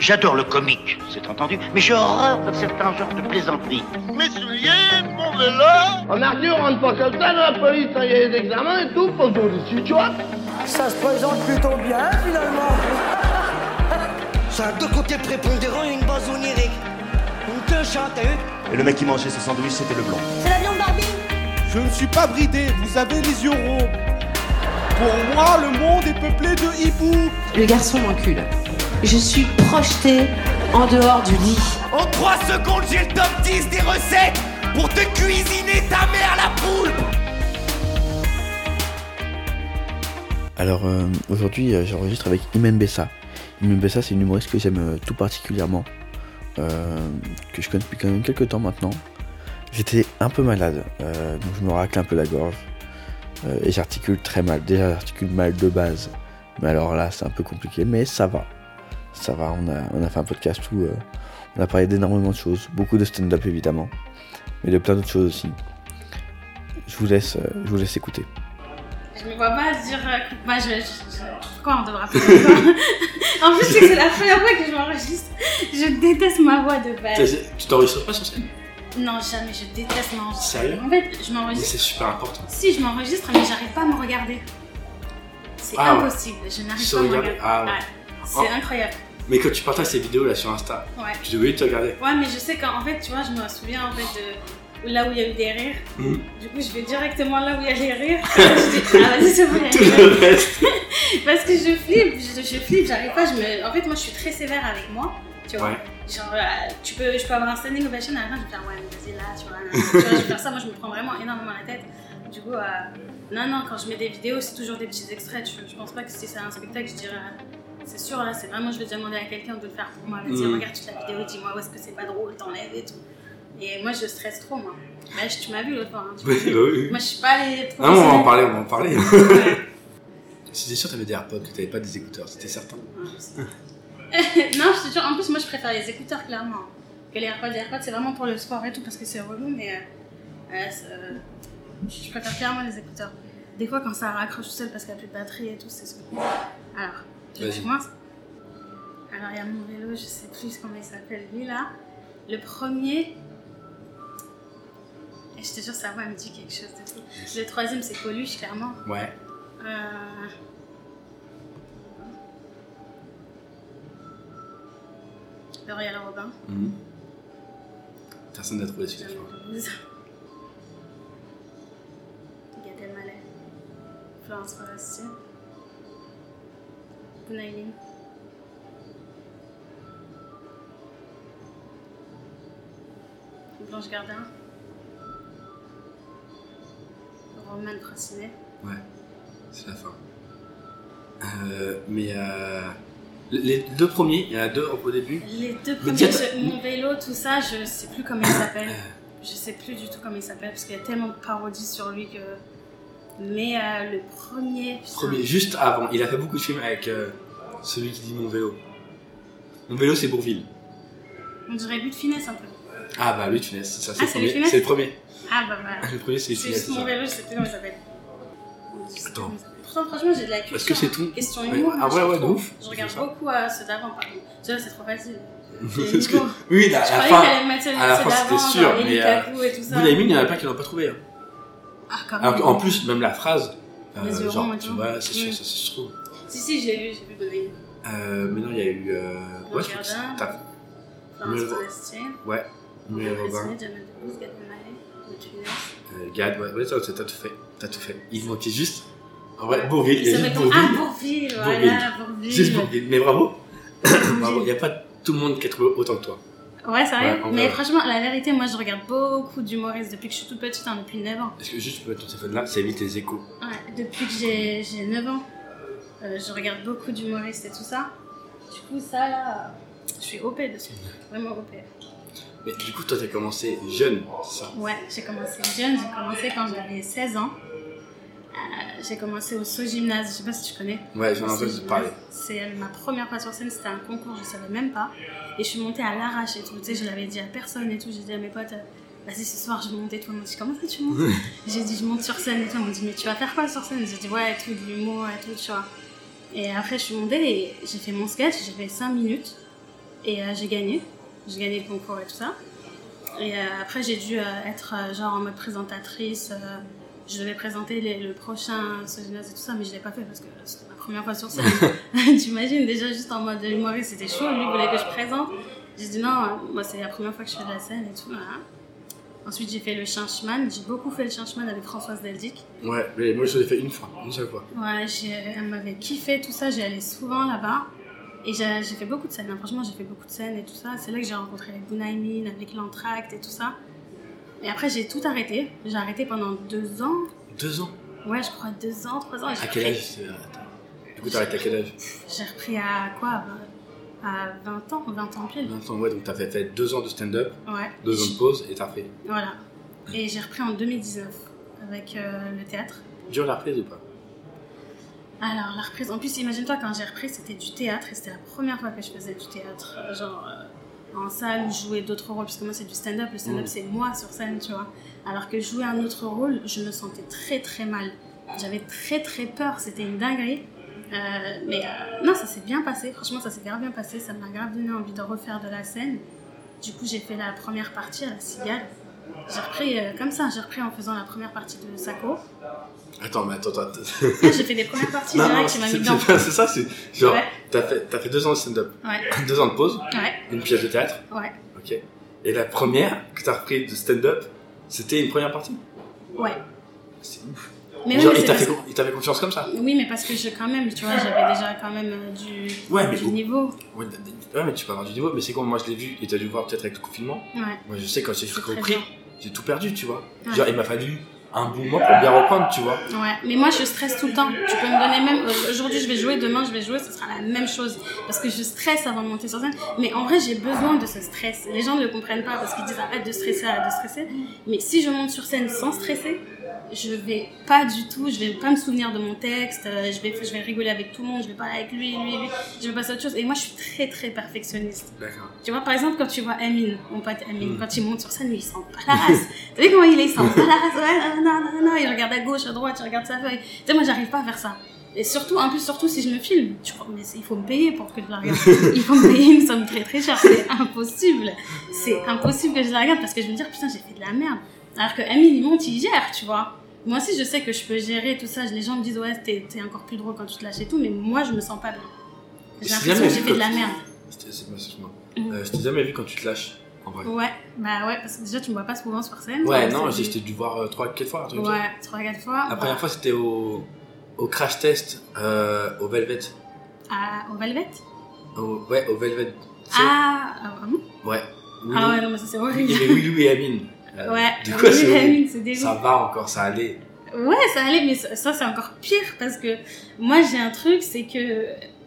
J'adore le comique, c'est entendu, mais j'ai horreur de certains genres de plaisanteries. Mes souliers, mon vélo. En Arthur, on rentre pas comme ça dans la police, il y a des examens et tout, pour tout dessus, tu vois. Ça se présente plutôt bien, finalement. Ça a deux côtés prépondérants et une base onirique. Une cloche, t'as vu? Et le mec qui mangeait ce sandwich, c'était le blanc. C'est la viande Barbie. Je ne suis pas bridé, vous avez les yeux ronds. Pour moi, le monde est peuplé de hiboux. Le garçon m'encule. Je suis projetée en dehors du lit. En 3 secondes, j'ai le top 10 des recettes pour te cuisiner ta mère la poule. Alors aujourd'hui, j'enregistre avec Imen Bessa. Imen Bessa, c'est une humoriste que j'aime tout particulièrement, que je connais depuis quand même quelques temps maintenant. J'étais un peu malade, donc je me racle un peu la gorge et j'articule très mal. Déjà, j'articule mal de base, mais alors là, c'est un peu compliqué, mais ça va. Ça va, on a fait un podcast où on a parlé d'énormément de choses, beaucoup de stand-up évidemment, mais de plein d'autres choses aussi. Je vous laisse écouter. Je me vois pas dire quoi on devra faire. En plus, c'est la première fois que je m'enregistre. Je déteste ma voix de base. Tu t'enregistres pas sur scène? Non, jamais, je déteste m'enregistrer. Sérieux? En fait, je m'enregistre. Mais c'est super important. Si, je m'enregistre, mais j'arrive pas à me regarder. C'est impossible, je n'arrive pas à me regarder. Ah ouais. C'est incroyable. Mais quand tu partages ces vidéos là sur Insta, tu devais te regarder. Ouais, mais je sais qu'en fait, tu vois, je me souviens en fait de là où il y a eu des rires. Du coup, je vais directement là où il y a les rires. Je dis, ah vas-y, c'est bon, il y a tout le reste. Parce que je flippe, j'arrive pas. En fait, moi, je suis très sévère avec moi. Tu vois, genre, je peux avoir un standing ovation, à la fin, je vais faire, ouais, mais vas-y là, tu vois, je vais faire ça. Moi, je me prends vraiment énormément la tête. Du coup, non, quand je mets des vidéos, c'est toujours des petits extraits. Je pense pas que si c'est un spectacle, je dirais. C'est sûr, là, c'est vraiment, je vais demander à quelqu'un de le faire pour moi. Vas-y, regarde toute la vidéo, dis-moi où est-ce que c'est pas drôle, t'enlèves et tout. Et moi, je stresse trop, moi. Là, tu m'as vu l'autre fois. Hein, oui. Moi, je suis pas allée trop. Ah, on va en parler. Ouais. C'était sûr que t'avais des AirPods, que t'avais pas des écouteurs, c'était certain. Non, je te jure, en plus, moi, je préfère les écouteurs, clairement. Que les AirPods. Les AirPods, c'est vraiment pour le sport et tout, parce que c'est relou, mais je préfère clairement les écouteurs. Des fois, quand ça raccroche tout seul parce qu'il n'y a plus de batterie et tout, c'est ce que. Alors. Tu commences. Alors il y a mon vélo, je sais plus comment il s'appelle lui là. Le premier, et je te jure sa voix me dit quelque chose de fou. Le troisième c'est Coluche clairement. Ouais. L'Oréal Robin. Personne n'a trouvé celui-là. Gad Elmaleh. Florence Foresti. Bounaïmin. Blanche Gardin. Roman Fraissinet. Ouais, c'est la fin. Mais les deux premiers, il y en a deux au début. Les deux premiers, mon vélo, tout ça, je sais plus comment il s'appelle. Je sais plus du tout comment il s'appelle parce qu'il y a tellement de parodies sur lui que. Mais le premier... Juste avant, il a fait beaucoup de films avec celui qui dit Mon vélo. Mon vélo, c'est Bourvil. On dirait But de Finesse un peu. Ah bah, lui de Finesse, ça c'est, c'est le premier. Ah bah voilà. Le premier, c'est Finesse. Mon vélo, je sais plus comment il s'appelle. Attends. Pourtant, franchement, j'ai de la culture. Est-ce que c'est tout? Question humour. Ah ouais, de ouf. Je regarde beaucoup ceux d'avant, par contre. Tu vois, c'est trop facile. Oui, à la fin, c'était sûr, mais Bounaïmin, il y en a plein qui l'ont pas trouvé. Alors en plus, même la phrase, genre, tu vois, c'est sûr, ça se trouve. Si, je l'ai vu Bounaïmin. Mais non, il y a eu. Ouais, je crois que t'as. Florence Foresti. Ouais, Noël Robin. Gad, ouais, t'as tout fait. Il manquait juste. En vrai, Bourvil, il y a juste Bourvil. Ah, Bourvil, voilà, Bourvil. Juste Bourvil, mais bravo. Bravo, il n'y a pas tout le monde qui a trouvé autant que toi. Ouais, sérieux. Mais franchement, la vérité, moi je regarde beaucoup d'humoristes depuis que je suis toute petite, depuis 9 ans. Est-ce que juste tu peux mettre ton téléphone là, ça évite les échos? Ouais, depuis que j'ai 9 ans, je regarde beaucoup d'humoristes et tout ça. Du coup, ça là, je suis OP dessus. Vraiment OP. Mais du coup, toi t'as commencé jeune, c'est ça? Ouais, j'ai commencé jeune, j'ai commencé quand j'avais 16 ans. J'ai commencé au Saut Gymnase, je sais pas si tu connais. Ouais, j'en ai entendu parler. C'est ma première fois sur scène, c'était un concours, je savais même pas. Et je suis montée à l'arrache et tout, tu sais, je l'avais dit à personne et tout. J'ai dit à mes potes, vas-y, ce soir je vais monter et tout. Ils m'ont dit, comment ça tu montes? J'ai dit, je monte sur scène et tout. Ils m'ont dit, mais tu vas faire quoi sur scène? J'ai dit, ouais, et tout, de l'humour et tout, tu vois. Et après, je suis montée et j'ai fait mon sketch, j'ai fait 5 minutes. Et j'ai gagné le concours et tout ça. Et après, j'ai dû être genre en mode présentatrice. Je devais présenter le prochain Sojinaz et tout ça, mais je l'ai pas fait parce que c'était ma première fois sur scène. T'imagines, déjà juste en mode humoriste, c'était chaud. Lui voulait que je présente. J'ai dit non, moi c'est la première fois que je fais de la scène et tout. Voilà. Ensuite, j'ai fait le Changeman. J'ai beaucoup fait le Changeman avec Françoise Deldic. Ouais, mais moi je l'ai fait une seule fois. Ouais, elle m'avait kiffé tout ça. J'ai allé souvent là-bas. Et j'ai fait beaucoup de scènes. Hein. Franchement, j'ai fait beaucoup de scènes et tout ça. C'est là que j'ai rencontré les Bunaimin, avec l'Entracte et tout ça. Et après, j'ai tout arrêté. J'ai arrêté pendant 2 ans. 2 ans? Ouais, je crois 2 ans, 3 ans. À quel âge? Du coup, t'as arrêté à quel âge? J'ai repris à quoi? À 20 ans pile. 20 ans, ouais, donc t'as fait 2 ans de stand-up, ouais. 2 ans de pause et t'as repris. Voilà. Et j'ai repris en 2019 avec le théâtre. Dur la reprise ou pas? Alors, la reprise, en plus, imagine-toi, quand j'ai repris, c'était du théâtre et c'était la première fois que je faisais du théâtre. Genre, en salle, où je jouais d'autres rôles, parce que moi, c'est du stand-up. Le stand-up, c'est moi sur scène, tu vois. Alors que jouer un autre rôle, je me sentais très, très mal. J'avais très, très peur. C'était une dinguerie. Mais non, ça s'est bien passé. Franchement, ça s'est grave bien passé. Ça m'a grave donné envie de refaire de la scène. Du coup, j'ai fait la première partie à la Cigale. J'ai repris comme ça. J'ai repris en faisant la première partie de Sacco. Attends. J'ai fait des premières parties direct, tu m'as mis dedans. C'est ça, c'est genre, ouais. T'as fait 2 ans de stand-up, ouais. 2 ans de pause, ouais. Une pièce de théâtre. Ouais. Ok. Et la première que t'as repris de stand-up, c'était une première partie? Ouais. C'est ouf. Mais genre, oui, il t'a fait confiance comme ça? Oui, mais parce que quand même, tu vois, j'avais déjà quand même du niveau. Ouais, mais tu peux avoir du niveau, mais c'est comme moi je l'ai vu et t'as dû le voir peut-être avec le confinement. Ouais. Moi je sais quand j'ai repris, j'ai tout perdu, tu vois. Ouais. Genre, il m'a fallu un bon mois pour bien reprendre, tu vois. Ouais, mais moi je stresse tout le temps. Tu peux me donner même. Aujourd'hui je vais jouer, demain je vais jouer, ce sera la même chose. Parce que je stresse avant de monter sur scène. Mais en vrai, j'ai besoin de ce stress. Les gens ne le comprennent pas parce qu'ils disent arrête de stresser, arrête de stresser. Mais si je monte sur scène sans stresser, je vais pas du tout, je vais pas me souvenir de mon texte, je vais rigoler avec tout le monde, je vais parler avec lui, je vais passer à autre chose. Et moi je suis très très perfectionniste. D'accord. Tu vois, par exemple, quand tu vois Amine, mon pote Amine, quand il monte sur scène, lui il sent pas la race. T'as vu comment il est, il sent pas la race, ouais, non, il regarde à gauche, à droite, il regarde sa feuille. Tu sais, moi j'arrive pas à faire ça. Et surtout si je me filme, tu crois, mais il faut me payer pour que je la regarde. Il faut me payer une somme très très chère, c'est impossible. C'est impossible que je la regarde parce que je me dis, putain, j'ai fait de la merde. Alors que Amine, il monte, il gère, tu vois. Moi aussi, je sais que je peux gérer tout ça. Les gens me disent, ouais, t'es encore plus drôle quand tu te lâches et tout, mais moi, je me sens pas bien. J'ai l'impression que j'ai fait de la merde. Je t'ai jamais vu quand tu te lâches, en vrai. Ouais, bah ouais, parce que déjà, tu me vois pas souvent sur scène. Ouais, non, j'ai dû voir 3-4 fois. Ouais, 3-4 fois. La première fois, c'était au crash test au Velvet. Ah, au Velvet? Ouais, au Velvet. Ah bon? Ouais. Ah ouais, non, mais ça, c'est horrible. Il y avait Wilou et Amine. Ouais, du coup, c'est dégoût. Ça va encore, ça allait. Ouais, ça allait, mais ça c'est encore pire parce que moi j'ai un truc, c'est que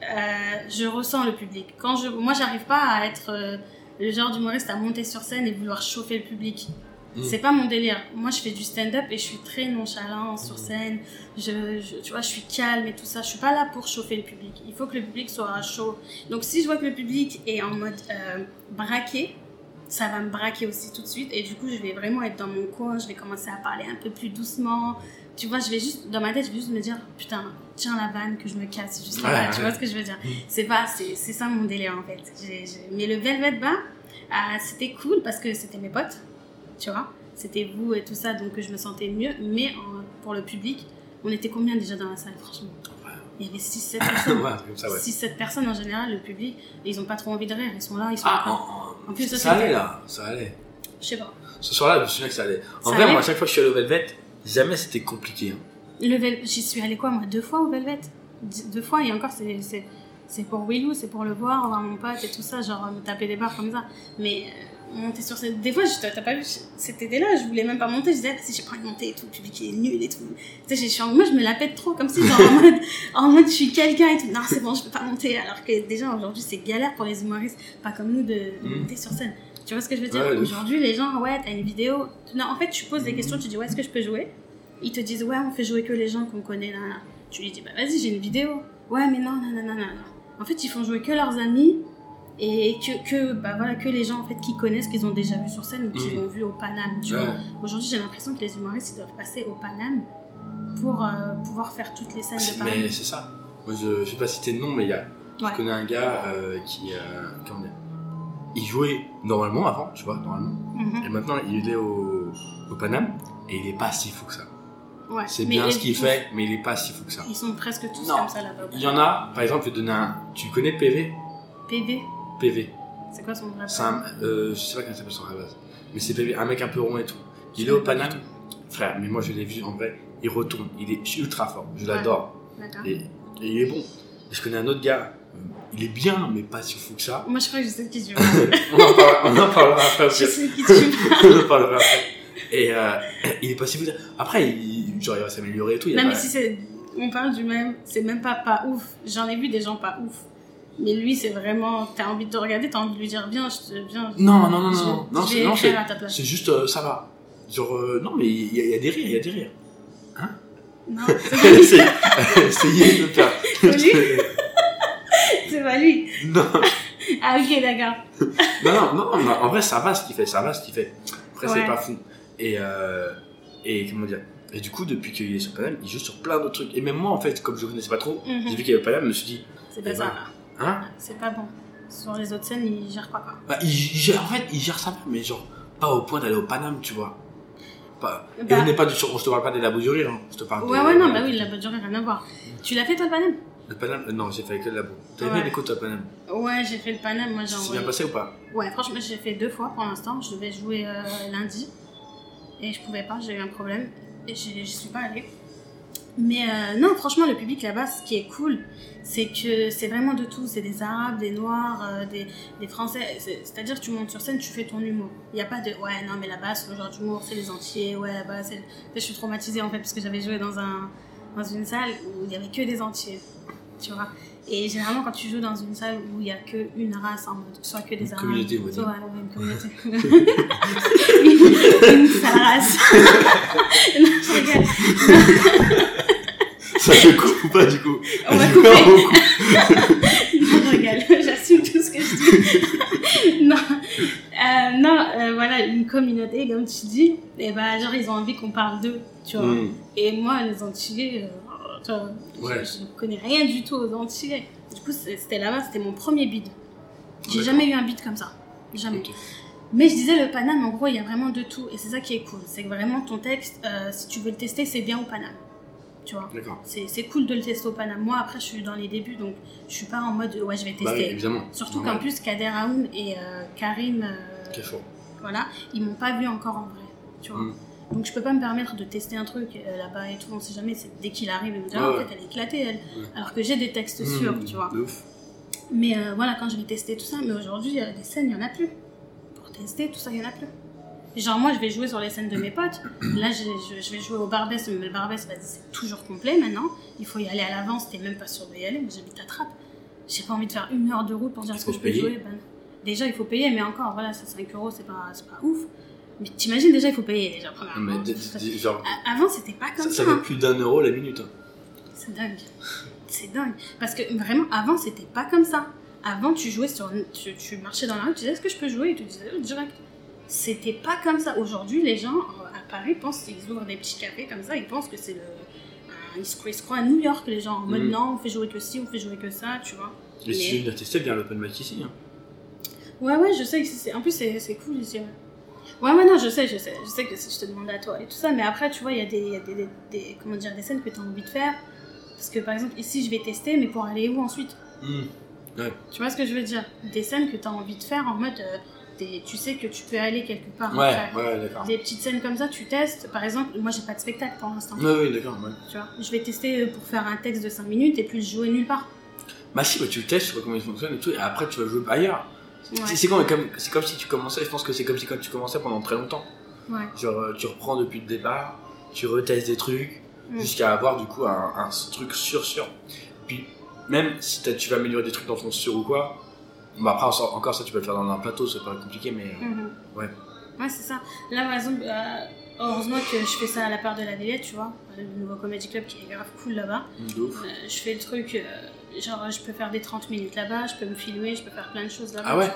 je ressens le public. Moi j'arrive pas à être le genre d'humoriste à monter sur scène et vouloir chauffer le public. C'est pas mon délire. Moi je fais du stand-up et je suis très nonchalant sur scène. Tu vois, je suis calme et tout ça. Je suis pas là pour chauffer le public. Il faut que le public soit chaud. Donc si je vois que le public est en mode braqué, ça va me braquer aussi tout de suite et du coup je vais vraiment être dans mon coin, je vais commencer à parler un peu plus doucement, tu vois, dans ma tête je vais juste me dire putain, tiens la vanne que je me casse juste là, tu vois ce que je veux dire. C'est ça mon délire en fait. Mais le Velvet Bar, c'était cool parce que c'était mes potes, tu vois, c'était vous et tout ça, donc je me sentais mieux, mais pour le public, on était combien déjà dans la salle, franchement? Il y avait 6-7 personnes. Ouais, comme ça, ouais. 6-7 personnes en général, le public, ils ont pas trop envie de rire, ils sont là, ils sont en plus, ça allait là, ça allait. Je sais pas. Ce soir-là, je me souviens que ça allait. En vrai, moi, à chaque fois que je suis allé au Velvet, jamais c'était compliqué. Hein. J'y suis allée quoi, moi, 2 fois au Velvet? 2 fois, et encore, c'est pour Willou, c'est pour le voir mon pote et tout ça, genre me taper des barres comme ça. Mais monter sur cette. Des fois, t'as pas vu, c'était là, je voulais même pas monter, je disais, si j'ai pas envie de monter et tout, le public est nul et tout. Tu sais, moi, je me la pète trop, comme si, genre, en mode, je suis quelqu'un et tout. Non, c'est bon, je peux pas monter. Alors que déjà, aujourd'hui, c'est galère pour les humoristes, pas comme nous, de monter sur scène. Tu vois ce que je veux dire? Ouais, aujourd'hui, les gens, ouais, t'as une vidéo. Non, en fait, tu poses des questions, tu dis, ouais, est-ce que je peux jouer? Ils te disent, ouais, on fait jouer que les gens qu'on connaît, là. Tu lui dis, bah vas-y, j'ai une vidéo. Ouais, mais non. En fait, ils font jouer que leurs amis. Et que les gens en fait qui connaissent, qu'ils ont déjà vu sur scène ou qu'ils l'ont vu au Paname, tu vois. Aujourd'hui, j'ai l'impression que les humoristes ils doivent passer au Paname pour pouvoir faire toutes les scènes de Paname. Mais c'est ça. Moi, je vais pas citer de nom, mais je connais un gars qui comment dire, il jouait normalement avant, tu vois, normalement. Et maintenant, il est au Paname et il est pas si fou que ça. Ouais. C'est bien ce qu'il fait, mais il est pas si fou que ça. Ils sont presque tous comme ça là-bas. Il y en a, par exemple, je vais donner un. Tu connais PV? PV. C'est quoi son vrai je sais pas comment ça s'appelle son vrai base. Mais c'est PV, un mec un peu rond et tout. Il est au Paname. Frère, mais moi je l'ai vu en vrai, il retourne, il est ultra fort, je l'adore. Et il est bon. Je connais un autre gars, il est bien, mais pas si fou que ça. Moi je crois que je sais qui tu veux. on en parlera après. Je sais qui tu veux. On en parlera après. Et il est pas si fou que ça. Après, il va s'améliorer et tout. Non, mais si on parle du même, c'est même pas ouf. J'en ai vu des gens pas ouf. Mais lui, c'est vraiment, t'as envie de te regarder, t'as envie de lui dire, viens. Non, c'est juste, ça va. Genre, non, mais il y a des rires, Hein? Non, c'est Yé de faire. C'est lui? C'est pas lui? Non. Ah, ok, d'accord. non, en vrai, ça va ce qu'il fait. Après, c'est pas fou. Et comment dire? Et du coup, depuis qu'il est sur Paname, il joue sur plein d'autres trucs. Et même moi, en fait, comme je connaissais pas trop, j'ai vu qu'il y avait Paname, je me suis dit. C'est pas ça. Hein? C'est pas bon. Sur les autres scènes, il gère pas quoi. Bah, il gère ça, mais genre, pas au point d'aller au Paname, tu vois. Et on n'est pas je te parle pas des labos du rire, hein. Je te parle oui, le labo du rire, rien à voir. Tu l'as fait toi le Paname? Le Paname? Non, j'ai fait avec le labo. T'avais fait l'écho toi, le Paname? Ouais, j'ai fait le Paname, moi j'ai envoyé. C'est bien passé ou pas? Ouais, franchement, j'ai fait 2 fois pour l'instant. Je devais jouer lundi. Et je pouvais pas, j'ai eu un problème. Et j'y suis pas allée. Mais non, franchement, le public là-bas, ce qui est cool, c'est que c'est vraiment de tout. C'est des Arabes, des Noirs, des Français. C'est-à-dire que tu montes sur scène, tu fais ton humour. Il n'y a pas de ouais, non, mais là-bas, c'est le genre d'humour, c'est les Antillais. Ouais, là-bas, c'est. Je suis traumatisée en fait, parce que j'avais joué dans une salle où il n'y avait que des Antillais. Tu vois. Et généralement, quand tu joues dans une salle où il n'y a qu'une race, en mode, soit que des Arabes. Communauté, vous soit une communauté. une seule race. Non, je rigole. Ça se coupe ou pas du coup? On va couper. Non, je rigole, j'assume tout ce que je dis. Voilà, une communauté, comme tu dis, et bah, genre, ils ont envie qu'on parle d'eux, tu vois. Et moi, les Antillais, je ne connais rien du tout aux Antillais. Du coup, c'était là-bas, c'était mon premier bid. J'ai jamais eu un bid comme ça. Jamais. Okay. Mais je disais, le Paname, en gros, il y a vraiment de tout. Et c'est ça qui est cool. C'est que vraiment, ton texte, si tu veux le tester, c'est bien au Paname. Tu vois, c'est cool de le tester au Paname. Moi, après, je suis dans les débuts, donc je suis pas en mode ouais, je vais tester. Bah oui, évidemment. Surtout qu'en plus, Kader Aoun et Karim, voilà, ils m'ont pas vu encore en vrai. Tu vois. Donc je peux pas me permettre de tester un truc là-bas et tout. On sait jamais. C'est dès qu'il arrive, il me dit en fait, elle est éclatée, elle. Alors que j'ai des textes sûrs, tu vois. Mais voilà, quand je vais tester tout ça, mais aujourd'hui, des scènes, il y en a plus. Pour tester tout ça, il y en a plus. Genre moi je vais jouer sur les scènes de mes potes, là je vais jouer au Barbès, mais le Barbès c'est toujours complet maintenant, il faut y aller à l'avance, t'es même pas sûr d'y aller, moi j'habite à Trappes, j'ai pas envie de faire 1 heure de route pour dire ce que je peux jouer, déjà il faut payer, mais encore voilà, c'est 5 €, c'est pas ouf, mais t'imagines déjà il faut payer déjà premièrement. Genre, avant c'était pas comme ça. Ça fait plus d'1 € la minute. Hein. C'est dingue, parce que vraiment avant c'était pas comme ça, avant tu jouais tu marchais dans la rue, tu disais est-ce que je peux jouer, et tu disais direct. C'était pas comme ça. Aujourd'hui, les gens à Paris pensent qu'ils ouvrent des petits cafés comme ça, ils pensent que c'est ils se croient à New York, les gens, en mode non, on fait jouer que ci, on fait jouer que ça, tu vois. Et si tu viens de tester bien l'open mic ici. Hein. Ouais, je sais que en plus, c'est cool ici. Ouais, non, je sais que si je te demande à toi et tout ça, mais après, tu vois, il y a des comment dire, des scènes que tu as envie de faire. Parce que par exemple, ici, je vais tester, mais pour aller où ensuite Ouais. Tu vois ce que je veux dire? Des scènes que tu as envie de faire en mode. Tu sais que tu peux aller quelque part. Ouais, d'accord. Des petites scènes comme ça, tu testes. Par exemple, moi j'ai pas de spectacle pour l'instant. Oui, d'accord. Ouais. Tu vois, je vais tester pour faire un texte de 5 minutes et puis le jouer nulle part. Bah si, tu le testes, tu vois comment il fonctionne et tout, et après tu vas jouer ailleurs. Ouais. C'est comme si tu commençais, je pense que c'est comme si quand tu commençais pendant très longtemps. Ouais. Genre tu reprends depuis le départ, tu retestes des trucs, jusqu'à avoir du coup un truc sûr. Puis même si tu vas améliorer des trucs dans ton sûr ou quoi, bah après encore ça tu peux le faire dans un plateau, c'est pas compliqué, mais ouais c'est ça. Là par exemple heureusement que je fais ça à la part de la Villette, tu vois, le nouveau comedy club qui est grave cool là-bas. Je fais le truc genre je peux faire des 30 minutes là-bas, je peux me filmer, je peux faire plein de choses là-bas. Ah ouais,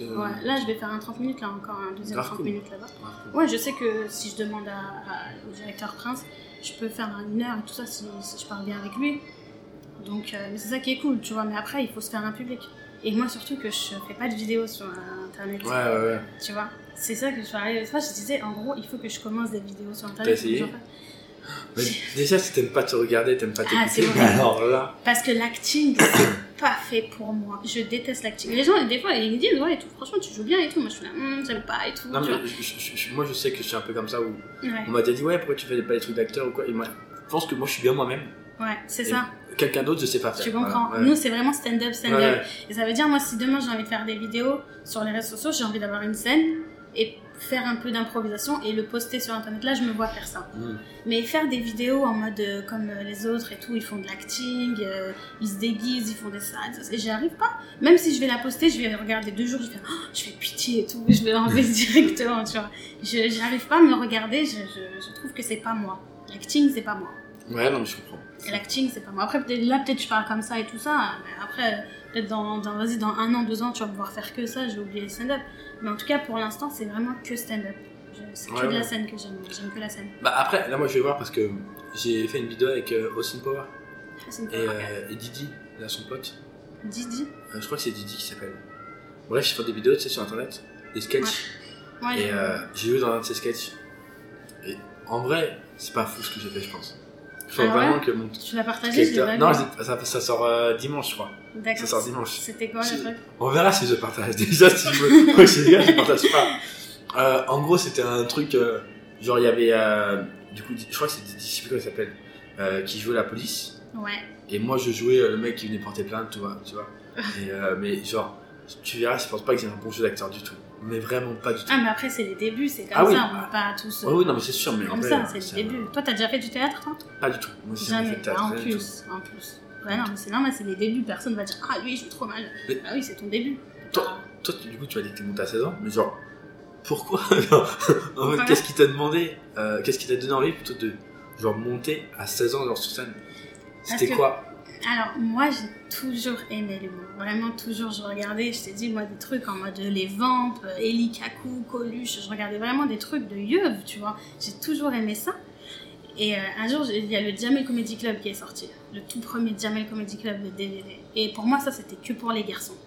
là je vais faire un 30 minutes, là encore un deuxième 30 minutes là-bas. Ouais, je sais que si je demande au directeur Prince, je peux faire 1 heure et tout ça si je parle bien avec lui. Donc mais c'est ça qui est cool, tu vois, mais après il faut se faire un public. Et moi surtout que je fais pas de vidéos sur internet. Ouais. Tu vois, c'est ça que je suis arrivée. Une fois, je disais, en gros, il faut que je commence des vidéos sur internet. T'as essayé? Mais déjà, si t'aimes pas te regarder, t'aimes pas t'écouter, alors là. Parce que l'acting, c'est pas fait pour moi. Je déteste l'acting. Les gens, des fois, ils me disent, ouais, et tout, franchement, tu joues bien et tout. Moi, je suis là, j'aime pas et tout. Non, mais moi, je sais que je suis un peu comme ça où on m'a déjà dit, ouais, pourquoi tu fais pas des trucs d'acteur ou quoi. Et moi, je pense que moi, je suis bien moi-même. Ouais, c'est ça. Quelqu'un d'autre, je sais pas faire. Tu comprends. Voilà, Nous, c'est vraiment stand-up. Et ça veut dire, moi, si demain j'ai envie de faire des vidéos sur les réseaux sociaux, j'ai envie d'avoir une scène et faire un peu d'improvisation et le poster sur internet. Là, je me vois faire ça. Mais faire des vidéos en mode comme les autres et tout, ils font de l'acting, ils se déguisent, ils font des ça, et j'y arrive pas. Même si je vais la poster, je vais regarder 2 jours, je fais pitié et tout, je vais l'enlever directement, tu vois. J'y arrive pas à me regarder, je trouve que c'est pas moi. L'acting, c'est pas moi. Ouais, non, mais je comprends. Et l'acting, c'est pas moi. Après, peut-être je parle comme ça et tout ça, mais après, peut-être dans 1 an, 2 ans, tu vas me voir faire que ça, j'ai oublié le stand-up. Mais en tout cas, pour l'instant, c'est vraiment que stand-up. C'est que de la scène que j'aime que la scène. Bah après, là, moi, je vais voir parce que j'ai fait une vidéo avec Austin Power. Et Didi, là, son pote. Didi je crois que c'est Didi qui s'appelle. Bref, je fais des vidéos, tu sais, sur internet, des sketchs. Ouais. Et j'ai vu dans un de ces sketchs. Et en vrai, c'est pas fou ce que j'ai fait, je pense. Je crois vraiment que mon. Tu l'as partagé, je l'ai pas vu. Non, ça sort dimanche, je crois. D'accord. Ça sort dimanche. C'était quoi le truc? On verra si je partage. Déjà, si je veux. Moi, je partage pas. En gros, c'était un truc. Genre, il y avait. Du coup, je crois que c'est Didi, je sais plus comment il s'appelle. Qui jouait la police. Ouais. Et moi, je jouais le mec qui venait porter plainte, tu vois. Et, mais genre, tu verras, je pense pas que j'ai un bon jeu d'acteur du tout. Mais vraiment pas du tout. Ah, mais après, c'est les débuts, c'est comme ça, on n'est pas tous. Oui, non, mais c'est sûr, mais comme ça, c'est le début. Toi, t'as déjà fait du théâtre, toi? Pas du tout. Moi, jamais. Fait théâtre, en plus. Ouais, non, mais c'est normal, c'est les débuts, personne va dire, ah, lui, il joue trop mal. Mais... Ah oui, c'est ton début. Toi, du coup, tu as dit que t'es monté à 16 ans, mais genre, pourquoi? En fait, qu'est-ce qui t'a demandé, qu'est-ce qui t'a donné envie plutôt de genre monter à 16 ans genre, sur scène? C'était quoi? Alors, moi, j'ai toujours aimé l'humour. Vraiment, toujours. Je regardais, je t'ai dit, moi, des trucs en mode Les Vampes, Eli Kaku, Coluche. Je regardais vraiment des trucs de yeuve, tu vois. J'ai toujours aimé ça. Et un jour, il y a le Jamel Comedy Club qui est sorti. Le tout premier Jamel Comedy Club, le DVD. Et pour moi, ça, c'était que pour les garçons.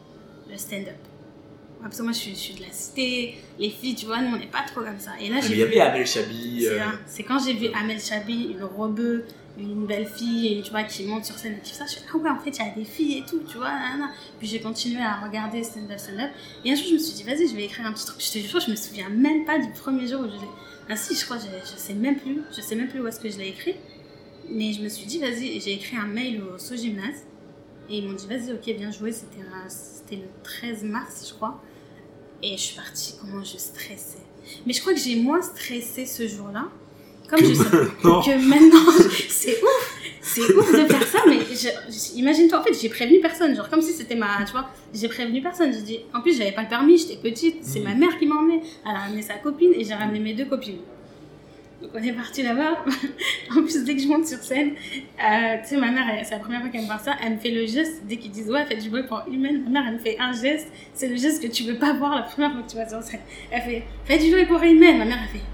Le stand-up. Parce que moi, je suis de la cité. Les filles, tu vois, nous, on n'est pas trop comme ça. Et là, il y avait Amel Chabi. C'est quand j'ai vu Amel Chabi, une rebeu, une belle fille, tu vois, qui monte sur scène et tout ça, je suis ah ouais, en fait, il y a des filles et tout, tu vois, Puis j'ai continué à regarder stand-up. Et un jour, je me suis dit, vas-y, je vais écrire un petit truc. Je te jure, je me souviens même pas du premier jour où je l'ai. Ah si, je crois, je sais même plus où est-ce que je l'ai écrit. Mais je me suis dit, vas-y, j'ai écrit un mail au Sogymnase. Et ils m'ont dit, vas-y, ok, bien joué. C'était le 13 mars, je crois. Et je suis partie, comment je stressais. Mais je crois que j'ai moins stressé ce jour-là. Comme je sais que maintenant, c'est ouf de faire ça, mais imagine-toi, en fait, j'ai prévenu personne, genre comme si c'était tu vois, j'ai prévenu personne, j'ai dit, en plus, j'avais pas le permis, j'étais petite, c'est ma mère qui m'a emmenée, elle a ramené sa copine et j'ai ramené mes 2 copines. Donc on est parti là-bas, en plus, dès que je monte sur scène, tu sais, ma mère, c'est la première fois qu'elle me parle ça, elle me fait le geste, dès qu'ils disent, ouais, faites du bruit pour humaine, ma mère, elle me fait un geste, c'est le geste que tu veux pas voir la première fois que tu vas sur scène. Elle fait, faites du bruit pour humaine, ma mère, elle fait...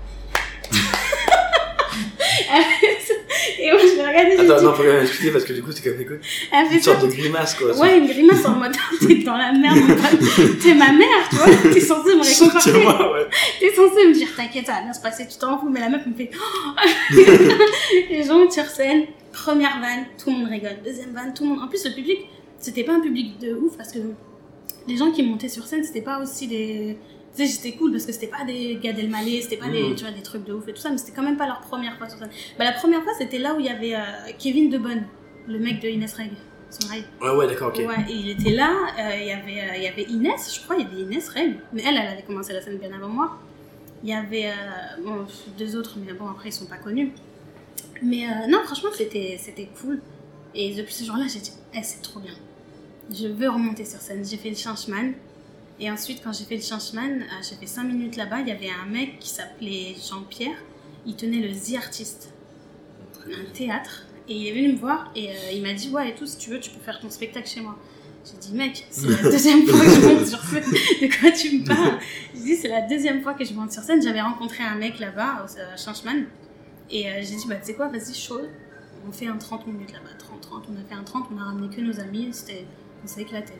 Et moi je l'ai regardé. Attends, non, faut quand même expliquer parce que du coup c'est quand même une sorte de grimace quoi. Ouais, une grimace en mode t'es dans la merde, mon pote. T'es ma mère, tu vois. T'es censé me réconforter. Ouais. T'es censé me dire t'inquiète, ça va bien se passer, tu t'en fous. Mais la meuf me fait. Et je monte sur scène, première vanne, tout le monde rigole. Deuxième vanne, tout le monde. En plus, le public, c'était pas un public de ouf parce que les gens qui montaient sur scène, c'était pas aussi des. Tu sais, j'étais cool parce que c'était pas des Gad Elmaleh, c'était pas des, tu vois, des trucs de ouf et tout ça, mais c'était quand même pas leur première fois sur scène. Bah, la première fois, c'était là où il y avait Kevin De Bonne, le mec de Inès Reg, son mari. Ouais, d'accord, ok. Ouais, et il était là, il y avait Inès, je crois, il y avait Inès Reg, mais elle avait commencé la scène bien avant moi. Il y avait 2 autres, mais bon, après, ils sont pas connus. Mais non, franchement, c'était cool. Et depuis ce jour-là, j'ai dit, c'est trop bien. Je veux remonter sur scène. J'ai fait le Changeman. Et ensuite, quand j'ai fait le Changeman, j'ai fait 5 minutes là-bas. Il y avait un mec qui s'appelait Jean-Pierre. Il tenait le The Artist, un théâtre. Et il est venu me voir et il m'a dit, ouais, et tout, si tu veux, tu peux faire ton spectacle chez moi. J'ai dit, mec, c'est la 2e fois que je monte sur scène. De quoi tu me parles? J'ai dit, c'est la 2e fois que je monte sur scène. J'avais rencontré un mec là-bas, au Changeman. Et j'ai dit, bah, tu sais quoi, vas-y, chaud. On fait un 30 minutes là-bas. 30. On a fait un 30, on a ramené que nos amis. On s'est éclaté.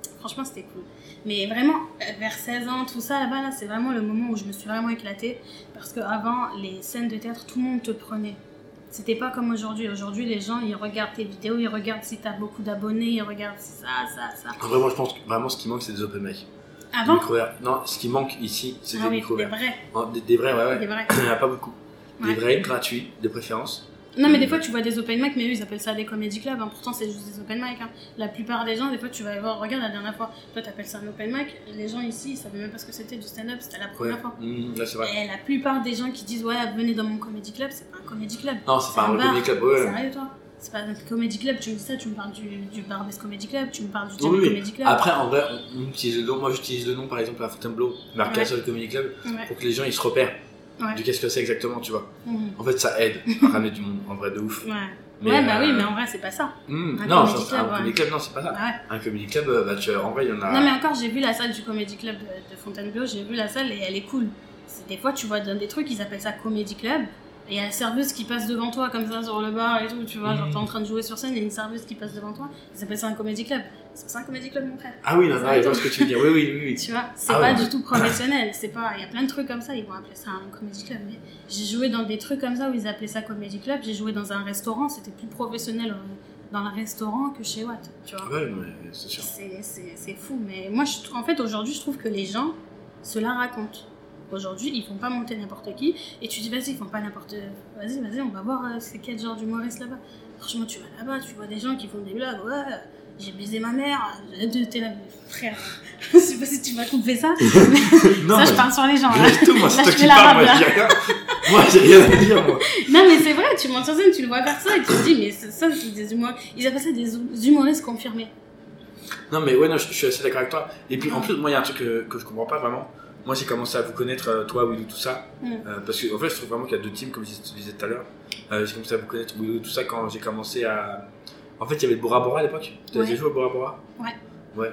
Franchement, c'était cool. Mais vraiment, vers 16 ans, tout ça, là-bas, là, c'est vraiment le moment où je me suis vraiment éclatée. Parce qu'avant, les scènes de théâtre, tout le monde te prenait. C'était pas comme aujourd'hui. Aujourd'hui, les gens, ils regardent tes vidéos, ils regardent si t'as beaucoup d'abonnés, ils regardent ça. Vraiment, je pense que vraiment, ce qui manque, c'est des open mic. Avant Non, ce qui manque ici, c'est des micros des vrais. Des vrais, ouais. Des vrais. Il n'y en a pas beaucoup. Des vrais, gratuits, de préférence. Non, mais des fois, tu vois des open mic, mais eux, ils appellent ça des comedy clubs. Hein. Pourtant, c'est juste des open mic. Hein. La plupart des gens, des fois, tu vas voir, regarde la dernière fois, toi, t'appelles ça un open mic. Les gens ici, ils savaient même pas ce que c'était du stand-up, c'était la première fois. Là, c'est vrai. Et la plupart des gens qui disent, ouais, venez dans mon comedy club, c'est pas un comedy club. Non, c'est pas un comedy club, ouais. Sérieux, toi? C'est pas un comedy club, tu me dis ça, tu me parles du Barbès Comedy Club, tu me parles du Jamie Comedy Club. Après, en vrai, on utilise le nom. Moi, j'utilise le nom, par exemple, à Fontainebleau, marqué sur le Comedy Club, pour que les gens ils se repèrent. Du qu'est-ce que c'est exactement, tu vois. En fait, ça aide à ramener du monde, en vrai, de ouf. Mais oui, mais en vrai, c'est pas ça. Non, un comedy club, non, c'est pas ça. Un comedy club, en vrai, il y en a. Non, mais encore, j'ai vu la salle du Comedy Club de Fontainebleau, j'ai vu la salle et elle est cool. Des fois, tu vois dans des trucs, ils appellent ça Comedy Club. Et il y a la serveuse qui passe devant toi comme ça sur le bar et tout, tu vois, genre t'es en train de jouer sur scène, il y a une serveuse qui passe devant toi, ils appellent ça un comedy club. C'est pas ça un comedy club, mon frère. Ah oui, non, je vois ce que tu veux dire, oui. Tu vois, c'est pas du tout professionnel, c'est pas, il y a plein de trucs comme ça, ils vont appeler ça un comedy club. Mais j'ai joué dans des trucs comme ça où ils appelaient ça comedy club, j'ai joué dans un restaurant, c'était plus professionnel dans le restaurant que chez Watt, tu vois. Ouais, mais c'est sûr. C'est fou, mais moi, en fait, aujourd'hui, je trouve que les gens se la racontent. Aujourd'hui, ils font pas monter n'importe qui, et tu dis vas-y, ils font pas n'importe. Vas-y, on va voir c'est quel genre d'humoriste là-bas. Franchement, tu vas là-bas, tu vois des gens qui font des blagues, ouais, j'ai baisé ma mère, t'es là, frère. Je sais pas si tu vas couper ça. Non, ça, je parle sur les gens. Là, moi, c'est toi qui parles, moi, j'ai rien. Moi, j'ai rien à dire, moi. Non, mais c'est vrai, tu montes sur scène, tu le vois faire ça, et tu te dis, mais ça, c'est des humoristes. Ils appellent ça des humoristes confirmés. Non, mais ouais, non, je suis assez d'accord avec toi. Et puis, en plus, moi, il y a un truc que je comprends pas vraiment. Moi, j'ai commencé à vous connaître, toi, Willou, tout ça. Parce que, en fait, je trouve vraiment qu'il y a deux teams, comme je disais tout à l'heure. J'ai commencé à vous connaître, Willou, tout ça, quand j'ai commencé à. En fait, il y avait le Bora Bora à l'époque. Tu avais joué au Bora Bora ? Ouais.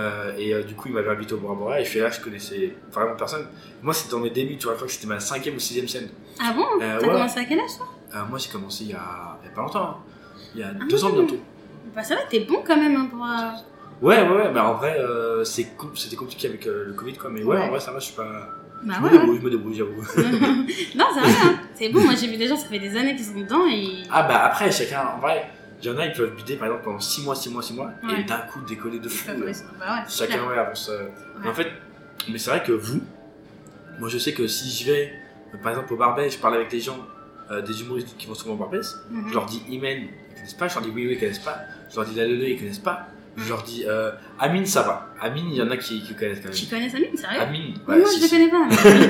Et du coup, il m'avait invité au Bora Bora et je suis là, je connaissais vraiment personne. Moi, c'était dans mes débuts, tu vois, je crois que c'était ma 5e ou 6e scène. Ah bon ? T'as commencé à quel âge, toi ? Moi, j'ai commencé il y a pas longtemps. Hein. Il y a 2 ans bientôt. Bah, ça va, t'es bon quand même hein, pour. Ouais, bah en vrai, c'était compliqué avec le Covid, quoi, mais en vrai, ça va, je suis pas. Bah je me débrouille, j'avoue. Non, ça va, hein. C'est bon, moi j'ai vu des gens, ça fait des années qu'ils sont dedans et. Ah, bah après, chacun, en vrai, il y en a, ils peuvent bider par exemple pendant 6 mois, et d'un coup décoller de fou. Chacun, avance. En fait, mais c'est vrai que vous, moi je sais que si je vais, par exemple au Barbès, je parle avec des gens, des humoristes qui vont souvent au Barbès, je leur dis Imen, ils connaissent pas, je leur dis oui, ils connaissent pas, je leur dis la Lele, ils connaissent pas. Je leur dis Amine, ça va. Amine, il y en a qui connaissent quand même. Tu connais Amine, sérieux ? Amine, moi je le connais pas.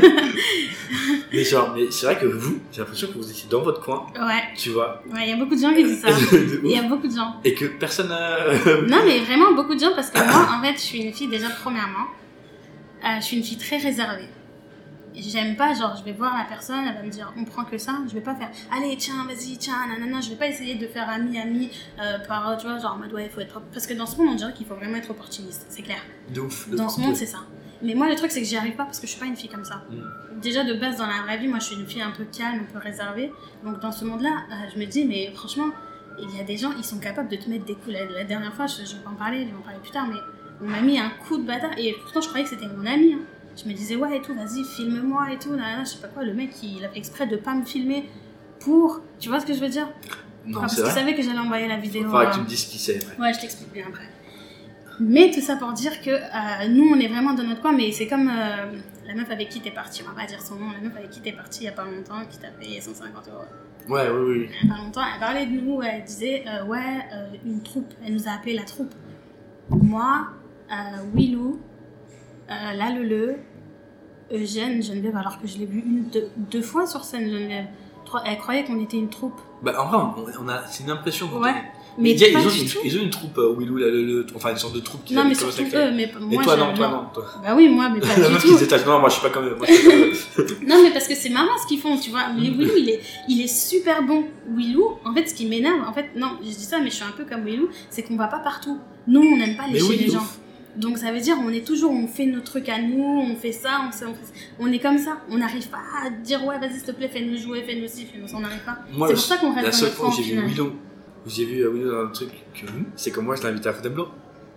Mais c'est vrai que vous, j'ai l'impression que vous étiez dans votre coin. Ouais. Tu vois. Ouais, il y a beaucoup de gens qui disent ça. Il y a beaucoup de gens. Et que personne Non, mais vraiment beaucoup de gens parce que moi, en fait, je suis une fille déjà premièrement. Je suis une fille très réservée. J'aime pas, genre, je vais voir la personne, elle va me dire, on prend que ça, je vais pas faire, allez, tiens, vas-y, tiens, nanana, je vais pas essayer de faire ami, par, tu vois, genre, en mode, ouais, il faut être propre. Parce que dans ce monde, on dirait qu'il faut vraiment être opportuniste, c'est clair. De ouf. Dans ce monde, c'est ça. Mais moi, le truc, c'est que j'y arrive pas parce que je suis pas une fille comme ça. Déjà, de base, dans la vraie vie, moi, je suis une fille un peu calme, un peu réservée. Donc, dans ce monde-là, je me dis, mais franchement, il y a des gens, ils sont capables de te mettre des coups. La dernière fois, je vais en parler plus tard, mais on m'a mis un coup de bâtard, et pourtant, je croyais que c'était mon ami, hein. Je me disais, ouais, et tout, vas-y, filme-moi et tout, je sais pas quoi. Le mec, il a fait exprès de pas me filmer pour. Tu vois ce que je veux dire ? Non, parce qu'il savait que j'allais envoyer la vidéo. Il faudra que tu me dises qui c'est. Ouais, je t'explique bien après. Mais tout ça pour dire que nous, on est vraiment dans notre coin, mais c'est comme la meuf avec qui t'es partie, on va pas dire son nom, la meuf avec qui t'es partie il y a pas longtemps, qui t'a payé 150 €. Ouais, oui. Il y a pas longtemps, elle parlait de nous, elle disait, une troupe, elle nous a appelé la troupe. Moi, Willou, la Lele, Eugène, Geneviève, alors que je l'ai vu deux fois sur scène, Geneviève. Elle croyait qu'on était une troupe. Bah en vrai, c'est une impression. Ouais. Mais ils ont une troupe, Willou, la Lele, enfin une sorte de troupe qui non, mais surtout eux, mais moi. Et toi, non. Bah oui, moi, mais pas du tout. La meuf qui se détache, non, moi je suis pas comme eux. Non, mais parce que c'est marrant ce qu'ils font, tu vois. Mais Willou, il est super bon. Willou, en fait, ce qui m'énerve, en fait, non, je dis ça, mais je suis un peu comme Willou, c'est qu'on va pas partout. Nous, on n'aime pas lécher les gens. Donc ça veut dire on fait nos trucs à nous, on fait ça, on est comme ça, on n'arrive pas à dire ouais vas-y s'il te plaît fais-nous jouer, fais-nous ci, fais-nous ça, on n'arrive pas. Moi, c'est pour ça qu'on reste la dans seule notre fois où camp, j'ai vu Willou dans un truc, c'est comme moi je l'ai invité à Fontainebleau.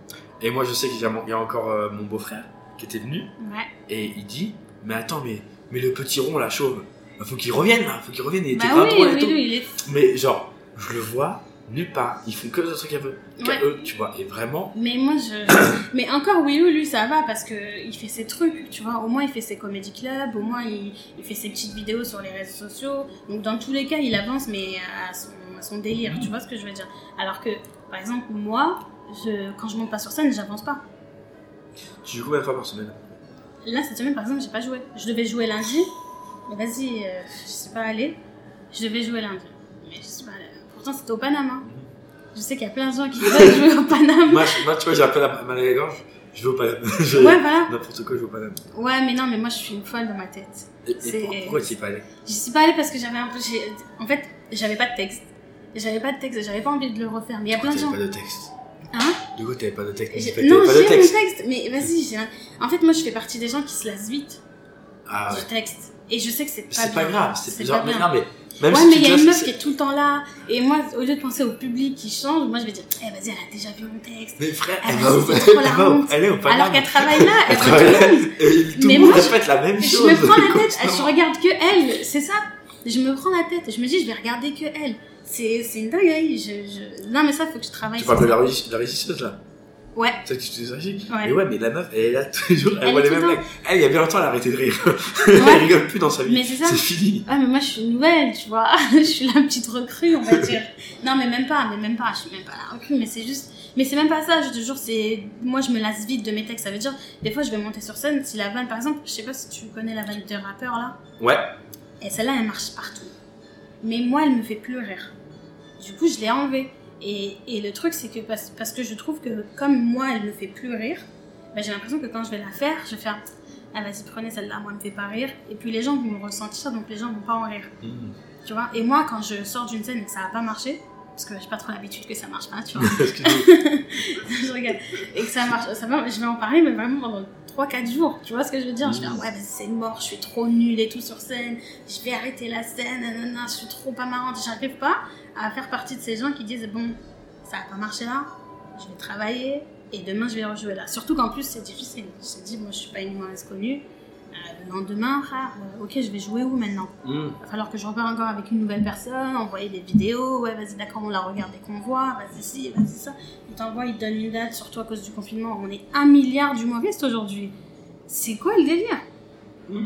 Et moi, je sais qu'il y a encore mon beau-frère qui était venu. Ouais. Et il dit, mais attends, mais le petit rond, la chauve, faut qu'il revienne, là. Faut qu'il revienne. Il était bah grave drôle et tout. il est... Mais genre, je le vois nulle part. Ils font que des trucs qu'à eux, tu vois. Et vraiment. Mais moi, mais encore, Willou, lui, ça va parce que il fait ses trucs, tu vois. Au moins, il fait ses comédie clubs. Au moins, il fait ses petites vidéos sur les réseaux sociaux. Donc, dans tous les cas, il avance, mais à son délire. Tu vois ce que je veux dire? Alors que, par exemple, moi, quand je monte pas sur scène, j'avance pas. Tu joues combien de fois par semaine? Là, cette semaine, par exemple, j'ai pas joué. Je devais jouer lundi. Mais vas-y, je sais pas aller. Je devais jouer lundi. Mais je sais pas aller. Pourtant, c'était au Paname. Hein. Je sais qu'il y a plein de gens qui veulent jouer au Paname. moi, tu vois, j'ai un peu mal à la gorge. Je vais au Paname. Ouais, voilà. N'importe quoi, je vais au Paname. Ouais, mais non, mais moi, je suis une folle dans ma tête. Et pourquoi tu n'y es pas allé? Je suis pas allée parce que j'avais un peu... En fait, j'avais pas de texte. J'avais pas envie de le refaire. Mais il y a plein de gens... T'avais pas de texte. Hein? Du coup, t'avais pas de texte. Non, j'ai mon texte. Mais vas-y, en fait, moi, je fais partie des gens qui se lassent vite du texte. Et je sais que c'est pas grave. C'est genre, mais non, mais... Même si mais il y a une meuf qui est tout le temps là, et moi, au lieu de penser au public qui change, moi je vais dire, vas-y, elle a déjà vu mon texte. Mais frère, elle est au Paname. Alors qu'elle travaille là, elle voit tout le monde. Tout le monde répète la même chose. Je me prends la tête, je regarde que elle, c'est ça. Je me prends la tête, je me dis, je vais regarder que elle. C'est une dinguerie. Non, mais ça, faut que je travaille. Tu parles de la régisseuse là? Ouais. C'est ça que tu te dis? Ouais. Mais ouais, mais la meuf, elle est là toujours, elle voit les mêmes mecs. Elle, il y a bien longtemps, elle a arrêté de rire. Elle rigole plus dans sa vie. Mais c'est ça. C'est fini. Ah, mais moi, je suis nouvelle, tu vois. Je suis la petite recrue, on va dire. Non, mais même pas. Je suis même pas la recrue, mais c'est juste. Mais c'est même pas ça, je te jure, moi, je me lasse vite de mes textes. Ça veut dire, des fois, je vais monter sur scène. Si la vanne, par exemple, je sais pas si tu connais la vanne de rappeur là. Ouais. Et celle-là, elle marche partout. Mais moi, elle me fait plus rire. Du coup, je l'ai enlevée. Et le truc, c'est que parce que je trouve que comme moi, elle me fait plus rire, j'ai l'impression que quand je vais la faire, je vais faire vas-y, prenez celle-là, moi, elle me fait pas rire. Et puis les gens vont ressentir ça, donc les gens vont pas en rire. Tu vois? Et moi, quand je sors d'une scène et que ça a pas marché, parce que j'ai pas trop l'habitude que ça marche pas, tu vois. Je regarde. Et que ça marche, je vais en parler, mais vraiment pendant 3-4 jours. Tu vois ce que je veux dire? Je vais dire, vas-y, c'est mort, je suis trop nulle et tout sur scène, je vais arrêter la scène, je suis trop pas marrante, j'arrive pas à faire partie de ces gens qui disent, bon, ça a pas marché là, je vais travailler et demain je vais rejouer là. Surtout qu'en plus, c'est difficile. Je te dis, moi, je suis pas une humoriste connue. Le lendemain, frère, ok, je vais jouer où maintenant? Il va falloir que je reparte encore avec une nouvelle personne, envoyer des vidéos, ouais, vas-y, d'accord, on la regarde dès qu'on voit, vas-y, ci, vas-y, ça. Il t'envoie, il te donne une date, surtout à cause du confinement. On est 1 milliard d'humoristes aujourd'hui. C'est quoi le délire?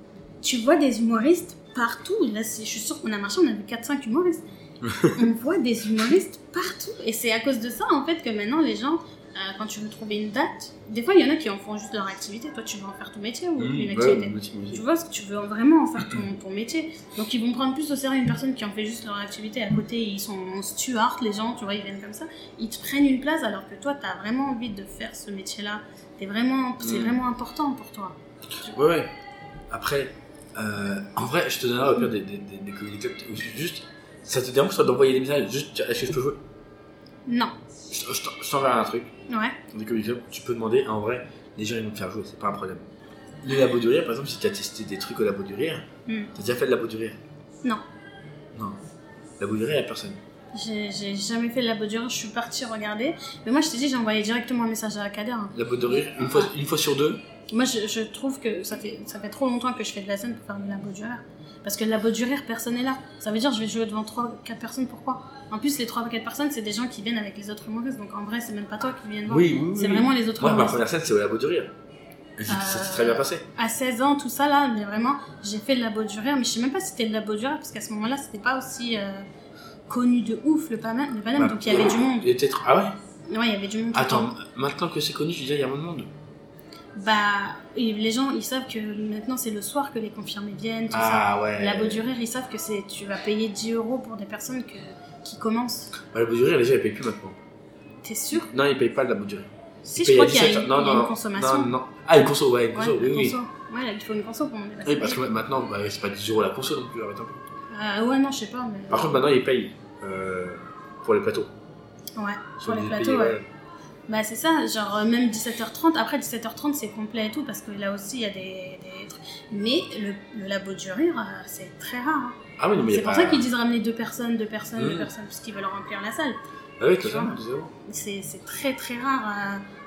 Tu vois des humoristes partout. Là, je suis sûre qu'on a marché, on a vu 4-5 humoristes. On voit des humoristes partout. Et c'est à cause de ça, en fait, que maintenant, les gens... quand tu veux trouver une date, des fois il y en a qui en font juste leur activité. Toi, tu veux en faire ton métier ou une activité? Tu vois, tu veux vraiment en faire ton métier. Donc ils vont prendre plus au sérieux une personne qui en fait juste leur activité. À côté, ils sont steward, les gens, tu vois, ils viennent comme ça. Ils te prennent une place alors que toi, t'as vraiment envie de faire ce métier-là. C'est vraiment important pour toi. Ouais. Après, en vrai, je te donnerai au pire des communiqués. Juste, ça te dérange d'envoyer des messages? Juste, est-ce que je peux jouer? Non. Je t'enverrai un truc. Ouais. Des communiqués, tu peux demander. En vrai, les gens ils vont te faire jouer, c'est pas un problème. Le labo du rire, par exemple, si tu as testé des trucs au labo du rire, t'as déjà fait le labo du rire? Non. Non. Labo du rire, il y a personne. J'ai jamais fait le labo du rire, je suis partie regarder. Mais moi, je t'ai dit, j'ai envoyé directement un message à Kader. Labo du rire, une fois sur deux? Moi, je trouve que ça fait trop longtemps que je fais de la scène pour faire le labo du rire. Parce que le labo du rire, personne n'est là. Ça veut dire je vais jouer devant 3-4 personnes, pourquoi? En plus, les 3-4 personnes, c'est des gens qui viennent avec les autres humoristes. Donc en vrai, c'est même pas toi qui viens voir. Oui. C'est vraiment les autres humoristes. Ma première scène, c'est au labo du rire. Ça s'est très bien passé. À 16 ans, tout ça là, mais vraiment, j'ai fait le labo du rire. Mais je sais même pas si c'était le labo du rire, parce qu'à ce moment-là, c'était pas aussi connu de ouf, le Paname. Donc il y avait du monde. Ah ouais? Ouais, il y avait du monde. Attends, maintenant que c'est connu, je veux dire, il y a moins de monde. Les gens, ils savent que maintenant c'est le soir que les confirmés viennent, tout ça. Ouais. Le labo du rire, ils savent que tu vas payer 10 € pour des personnes qui commencent. Le labo du rire, les gens ils payent plus maintenant. T'es sûr? Non, ils payent pas le labo du rire. Si, je crois qu'il y a une consommation. Non. Ah, une conso, ouais, une conso, oui. Oui. Ouais, il faut une conso pour monter la Oui, parce que maintenant, c'est pas 10 € la conso non plus, arrête un peu. Ouais, non, je sais pas. Mais... Par contre, maintenant, ils payent pour les plateaux. Ouais, pour les plateaux, ouais. C'est ça, genre même 17h30. Après 17h30, c'est complet et tout, parce que là aussi, il y a des trucs. Mais le labo du rire, c'est très rare. Hein. Ah oui, mais c'est pour ça qu'ils disent ramener 2 personnes, parce qu'ils veulent remplir la salle. Ah oui, totalement, c'est très très rare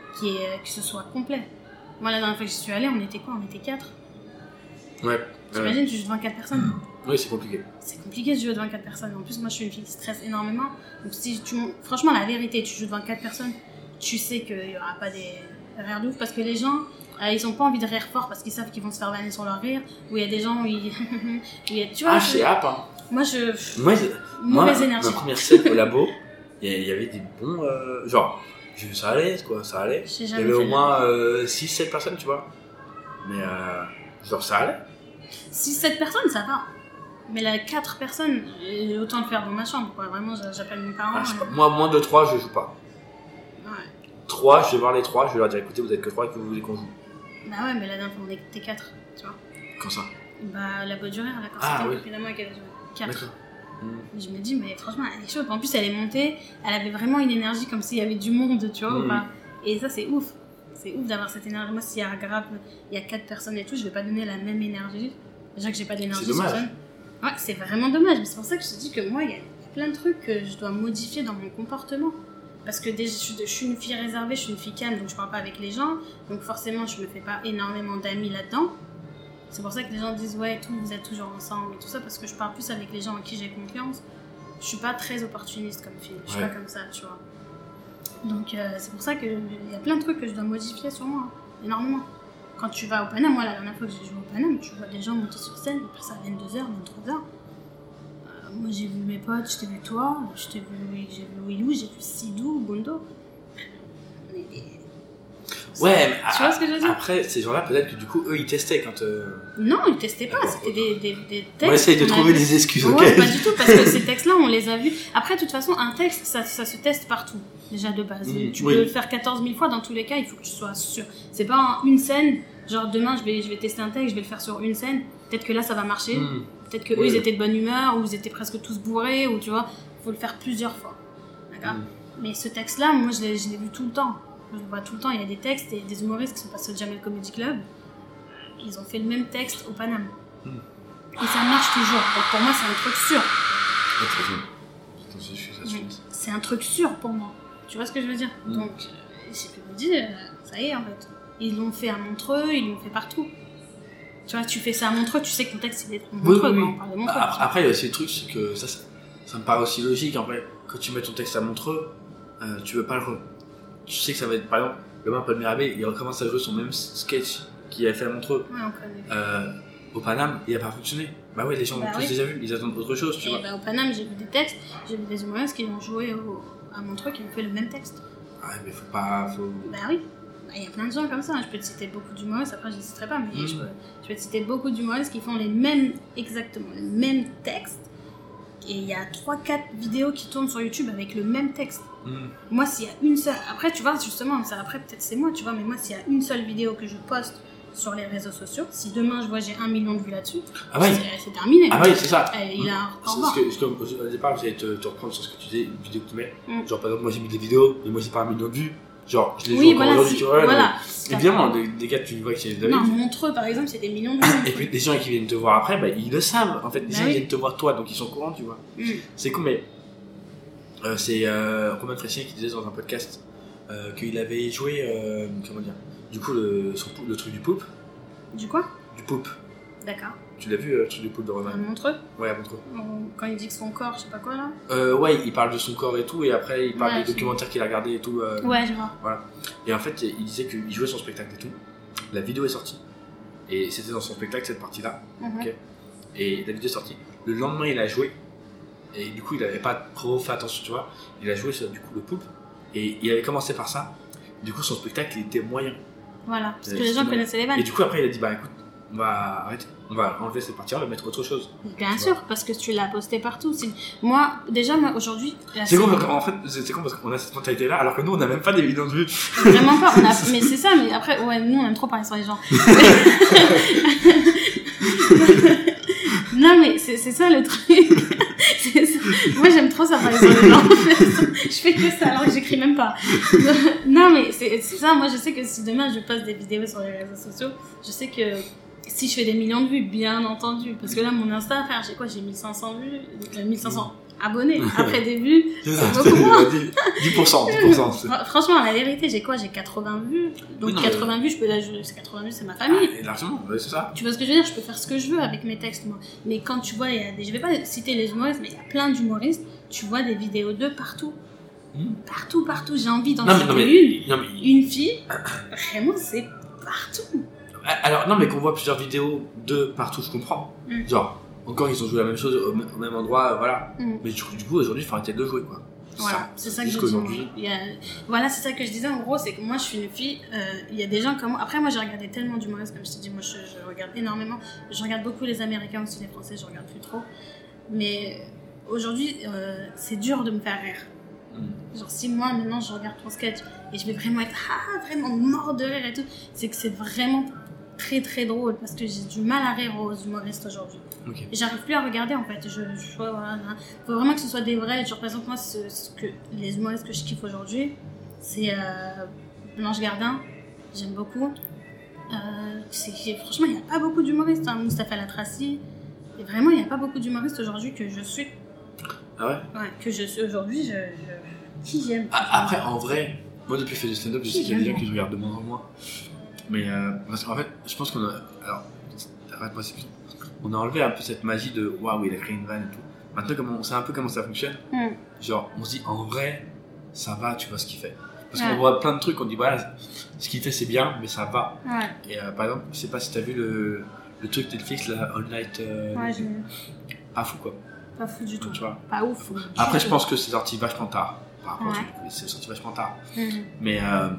que ce soit complet. Moi, la dernière fois que j'y suis allée, on était quoi? On était 4. Ouais. T'imagines, tu joues devant 4 personnes? Oui, c'est compliqué. C'est compliqué de jouer devant 4 personnes. En plus, moi, je suis une fille qui stresse énormément. Donc, franchement, la vérité, tu joues devant 4 personnes, tu sais qu'il n'y aura pas des rires de ouf parce que les gens, ils ont pas envie de rire fort parce qu'ils savent qu'ils vont se faire vanner sur leur rire. Ou il y a des gens où ils. Tu vois, c'est app, hein. Mauvaise énergie. Ma première scène au labo, il y avait des bons. Genre, ça allait, quoi, ça allait. Il y avait au moins 6-7 personnes, tu vois. Mais genre, ça allait. 6-7 personnes, ça va. Mais là, 4 personnes, autant le faire dans ma chambre, quoi. Vraiment, j'appelle mes parents. Moi, moins de 3, je joue pas. Ouais. 3, je vais voir les 3, je vais leur dire écoutez, vous êtes que 3 et que vous voulez qu'on joue. Bah ouais, mais là, d'un coup, on était 4, tu vois. Quand ça? Bah, la boîte du rire, là, quand c'était évidemment avec elle, 4. D'accord. Je me dis, mais franchement, elle est chaude. En plus, elle est montée, elle avait vraiment une énergie comme s'il y avait du monde, tu vois, ou pas. Et ça, c'est ouf. C'est ouf d'avoir cette énergie. Moi, s'il y a grave, il y a 4 personnes et tout, je vais pas donner la même énergie. Déjà que j'ai pas d'énergie. C'est dommage. Ouais, c'est vraiment dommage. Mais c'est pour ça que je te dis que moi, il y a plein de trucs que je dois modifier dans mon comportement. Parce que déjà, je suis une fille réservée, je suis une fille calme, donc je parle pas avec les gens. Donc forcément, je me fais pas énormément d'amis là-dedans. C'est pour ça que les gens disent ouais, vous êtes toujours ensemble et tout ça, parce que je parle plus avec les gens en qui j'ai confiance. Je suis pas très opportuniste comme fille, je suis pas comme ça, tu vois. Donc c'est pour ça qu'il y a plein de trucs que je dois modifier sur moi, énormément. Quand tu vas au Paname, moi la dernière fois que j'ai joué au Paname, tu vois des gens monter sur scène, après ça à 22h, 23h. Moi j'ai vu mes potes, je t'ai vu toi, j'ai vu Willou, j'ai vu Sidou, Bondo. Ouais, mais tu vois ce que je veux dire? Après, ces gens-là, peut-être que du coup, eux, ils testaient quand. Non, ils testaient pas, c'était des textes. On essaye de trouver des excuses, ok? Ouais, pas du tout, parce que ces textes-là, on les a vus. Après, de toute façon, un texte, ça se teste partout, déjà de base. Tu peux le faire 14 000 fois, dans tous les cas, il faut que tu sois sûr. C'est pas une scène, genre demain, je vais tester un texte, je vais le faire sur une scène, peut-être que là, ça va marcher. Peut-être que eux, ils étaient de bonne humeur, ou ils étaient presque tous bourrés, ou tu vois, faut le faire plusieurs fois. D'accord? Mais ce texte-là, moi, je l'ai vu tout le temps. Je le vois tout le temps, il y a des textes et des humoristes qui sont passés au Jamel Comedy Club. Ils ont fait le même texte au Paname. Et ça marche toujours. Donc pour moi, c'est un truc sûr. C'est un truc sûr pour moi. Tu vois ce que je veux dire? Donc, j'ai pu me dire, ça y est en fait. Ils l'ont fait à Montreux, ils l'ont fait partout. Tu vois, tu fais ça à Montreux, tu sais que ton texte il est à Montreux. Oui. On parle de Montreux. Après, il y a aussi le truc, c'est que ça me paraît aussi logique en fait. Quand tu mets ton texte à Montreux, tu veux pas le tu sais que ça va être, par exemple, demain Paul Mirabé, il recommence à jouer son même sketch qu'il avait fait à Montreux. Ouais, on connaît. Au Paname, il a pas fonctionné. Bah ouais, les gens l'ont tous déjà vu, ils attendent autre chose, tu vois. Au Paname, j'ai vu des textes, j'ai vu des humoristes qui ont joué à Montreux, qui ont fait le même texte. Ouais, mais faut pas. Bah oui, il y a plein de gens comme ça. Je peux te citer beaucoup d'humoristes, après je ne citerai pas, mais je peux te citer beaucoup d'humoristes qui font exactement les mêmes textes. Et il y a 3-4 vidéos qui tournent sur YouTube avec le même texte. Moi, s'il y a une seule... Après, tu vois, justement, ça, après, peut-être c'est moi, tu vois, mais moi, s'il y a une seule vidéo que je poste sur les réseaux sociaux, si demain, je vois j'ai 1 million de vues là-dessus, c'est terminé. Ah oui, c'est ça. Il a un revoir. Au départ, j'allais te reprendre sur ce que tu disais, une vidéo que tu mets. Genre, par exemple, moi, j'ai mis des vidéos, mais moi, j'ai pas 1 million de vues. Genre, je les joue encore aujourd'hui, tu vois. Voilà. Évidemment, des gars, tu vois qu'il y a des Non, Montreux, par exemple, c'est des millions de vues. Et puis, les gens qui viennent te voir après, bah, ils le savent. En fait, les gens viennent te voir toi, donc ils sont au courant, tu vois. C'est cool, mais c'est Romain Fréchien qui disait dans un podcast qu'il avait joué, comment dire, du coup, le truc du poupe. Du quoi? Du poupe. D'accord. Tu l'as vu, le truc du poupe de Romain? À Montreux? Ouais, à Montreux. Quand il dit que son corps, je sais pas quoi là? Ouais, il parle de son corps et tout, et après il parle des documentaires qu'il a regardés et tout. Ouais, je vois. Voilà. Et en fait, il disait qu'il jouait son spectacle et tout. La vidéo est sortie. Et c'était dans son spectacle, cette partie-là. Okay. Et la vidéo est sortie. Le lendemain, il a joué. Et du coup, il avait pas trop fait attention, tu vois. Il a joué sur, du coup, le poupe. Et il avait commencé par ça. Du coup, son spectacle, il était moyen. Voilà, parce que les gens connaissaient les vannes. Et du coup, après, il a dit, bah écoute, on va arrêter. On va enlever cette partie-là, on va mettre autre chose. Bien sûr, parce que tu l'as posté partout. Moi, déjà, aujourd'hui... C'est con, en fait, c'est con parce qu'on a cette mentalité-là, alors que nous, on n'a même pas des millions de vues. Vraiment pas, mais c'est ça, mais après, ouais, nous, on aime trop parler sur les gens. Non, mais c'est ça le truc. Moi, j'aime trop ça parler sur les gens. Je fais que ça, alors que j'écris même pas. Non, mais c'est ça, moi, je sais que si demain, je poste des vidéos sur les réseaux sociaux, je sais que si je fais des millions de vues, bien entendu, parce que là, mon Insta, frère, j'ai 1500 vues, 1500 abonnés. Après des vues, c'est beaucoup moins. 10%. Franchement, la vérité, j'ai 80 vues. Donc 80 vues, je peux la jouer. 80 vues, c'est ma famille. Et largement, ouais, c'est ça. Tu vois ce que je veux dire? Je peux faire ce que je veux avec mes textes, moi. Mais quand tu vois, je vais pas citer les humoristes, mais il y a plein d'humoristes, tu vois des vidéos d'eux partout. Partout. J'ai envie d'en citer une fille. Vraiment, c'est partout. Alors, non, mais qu'on voit plusieurs vidéos de partout, je comprends. Genre, encore, ils ont joué la même chose au même endroit, voilà. Mais du coup, aujourd'hui, il faut arrêter de le jouer, quoi. Voilà, c'est ça que je dis. Voilà, c'est ça que je disais. En gros, c'est que moi, je suis une fille. Il y a des gens comme moi. Après, moi, j'ai regardé tellement d'humoristes, comme je t'ai dit. Moi, je regarde énormément. Je regarde beaucoup les Américains aussi, les Français, je regarde plus trop. Mais aujourd'hui, c'est dur de me faire rire. Genre, si moi, maintenant, je regarde ton sketch et je vais vraiment être vraiment mort de rire et tout, c'est que c'est vraiment très très drôle parce que j'ai du mal à rire aux humoristes aujourd'hui. Okay. J'arrive plus à regarder en fait. Voilà. Faut vraiment que ce soit des vrais. Genre, par exemple, moi, ce que les humoristes que je kiffe aujourd'hui, c'est Blanche Gardin. J'aime beaucoup. Franchement, il n'y a pas beaucoup d'humoristes. Mustapha Latraci. Et vraiment, il n'y a pas beaucoup d'humoristes aujourd'hui que je suis. Ah ouais? Ouais, que je suis aujourd'hui, qui j'aime. Après, en vrai, moi depuis que je fais du stand-up, je sais qu'il y a des gens qui je regarde de moins en moins. Mais parce qu'en fait, je pense qu'on a. Alors, arrête-moi, on a enlevé un peu cette magie de waouh, il a créé une vanne et tout. Maintenant, on sait un peu comment ça fonctionne. Genre, on se dit en vrai, ça va, tu vois ce qu'il fait. Parce qu'on voit plein de trucs, on dit voilà, ce qu'il fait c'est bien, mais ça va. Et par exemple, je sais pas si t'as vu le truc Netflix, la All Night. J'ai vu. Pas fou quoi. Pas fou du tout. Tu vois. Pas ouf. Après, je pense que c'est sorti vachement tard. Par rapport au truc, c'est sorti vachement tard. Mais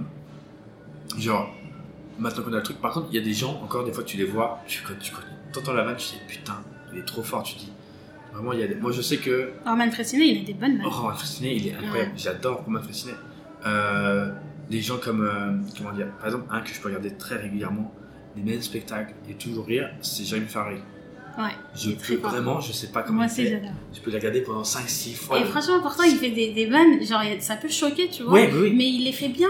genre, maintenant qu'on a le truc, par contre, il y a des gens, encore des fois, tu les vois, tu t'entends la vanne, tu dis putain, il est trop fort, tu dis. Vraiment, moi je sais que. Roman Frécinet, il a des bonnes vannes. Roman Frécinet, il est incroyable. J'adore Roman Frécinet. Des gens comme. Comment dire? Par exemple, un que je peux regarder très régulièrement, les mêmes spectacles et toujours rire, c'est Jérémy Farré. Ouais. Je sais pas comment moi il fait. J'adore. Je peux la regarder pendant 5-6 fois. Et franchement, pourtant, il fait des vannes, genre, ça peut choquer, tu vois. Oui. Mais il les fait bien.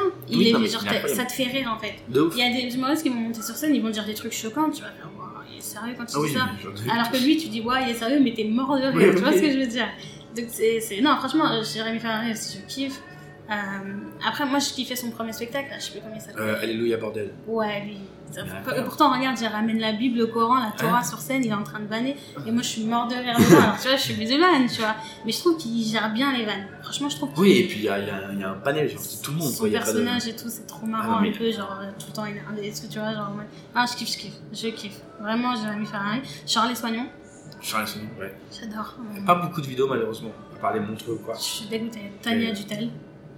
Ça te fait rire, en fait. Il y a des humoristes qui vont monter sur scène, ils vont dire des trucs choquants, tu vas faire, wow, il est sérieux quand il dit ça. Alors que lui, tu dis, ouais, il est sérieux, mais t'es mort de rire, tu vois ce que je veux dire. Donc, non, franchement, Jérémy Farré aussi, je kiffe. Après, moi, je kiffais son premier spectacle, là, je sais plus comment il s'appelle. Alléluia bordel. Ouais, lui. Pourtant, regarde, il ramène la Bible, le Coran, la Torah sur scène, il est en train de vanner. Et moi, je suis mort de rire devant. Alors, tu vois, je suis musulmane, tu vois. Mais je trouve qu'il gère bien les vannes. Franchement, je trouve. Oui, et puis il y a un panel, genre, c'est tout le monde. Son personnage et tout, c'est trop marrant, un peu, genre, tout le temps énervé. Est-ce que tu vois, genre, ouais. Ah, je kiffe. Vraiment, Jérémy Farré. Charles Soignon, ouais. J'adore. Pas beaucoup de vidéos, malheureusement, à part les montreux, quoi. Je suis dégoûtée. Tania Dutel.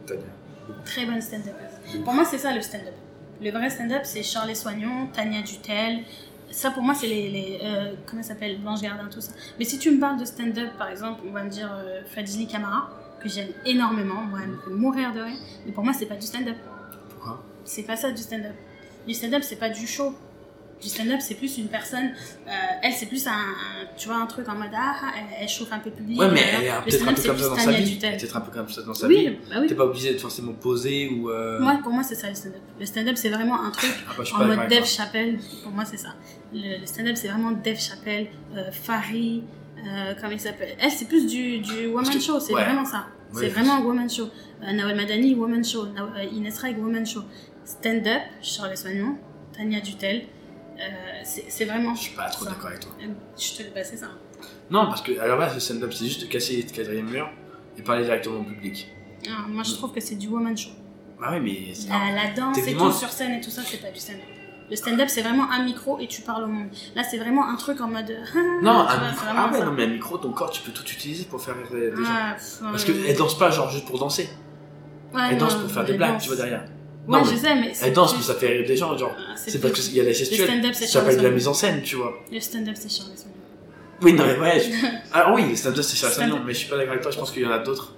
Très bonne stand-up. Pour moi, c'est ça le stand-up. Le vrai stand-up, c'est Charles Soignon, Tania Dutel. Ça, pour moi, c'est comment ça s'appelle, Blanche Gardin, tout ça. Mais si tu me parles de stand-up, par exemple, on va me dire Fadili Camara, que j'aime énormément. Moi, elle me fait mourir de rire. Mais pour moi, c'est pas du stand-up. Pourquoi? C'est pas ça du stand-up. Du stand-up, c'est pas du show. Du stand-up, c'est plus une personne. Elle, c'est plus tu vois, un truc en mode elle chauffe un peu le public. Ouais, mais elle est peut-être un peu comme ça dans sa vie. Peut-être un peu comme ça dans sa vie. Bah oui. T'es pas obligé d'être forcément posé ou. Pour moi, c'est ça le stand-up. Le stand-up, c'est vraiment un truc en mode Dave Chappelle. Pour moi, c'est ça. Le stand-up, c'est vraiment Dave Chappelle, Fari, comment il s'appelle. Elle, c'est plus du woman show. C'est vraiment ça. C'est vraiment un woman show. Nawal Madani, woman show. Inès Reg, woman show. Stand-up, Charles Soignon, Tania Dutel. C'est vraiment. Je suis pas trop d'accord avec toi. Je te le passe, c'est ça. Non, parce que à la base, le stand-up, c'est juste de casser les quatrième murs et parler directement au public. Ah, moi, je trouve que c'est du woman show. Ah oui, mais. La danse et tout sur scène et tout ça, c'est pas du stand-up. Le stand-up, c'est vraiment un micro et tu parles au monde. Là, c'est vraiment un truc en mode. Non, un micro. Non, mais un micro, ton corps, tu peux tout utiliser pour faire rire des gens. Parce qu'elle danse pas genre juste pour danser. Elle danse pour faire des blagues, tu vois, derrière. Ouais, je sais, mais. Elle danse, mais ça fait rire des gens, genre. C'est parce qu'il y a la gestuelle. Le stand-up, c'est ça s'appelle de la mise en scène, tu vois. Le stand-up, c'est Charles Soignon. Oui, non, mais ouais. Alors oui, le stand-up, c'est Charles Soignon, mais je suis pas d'accord avec toi, je pense qu'il y en a d'autres.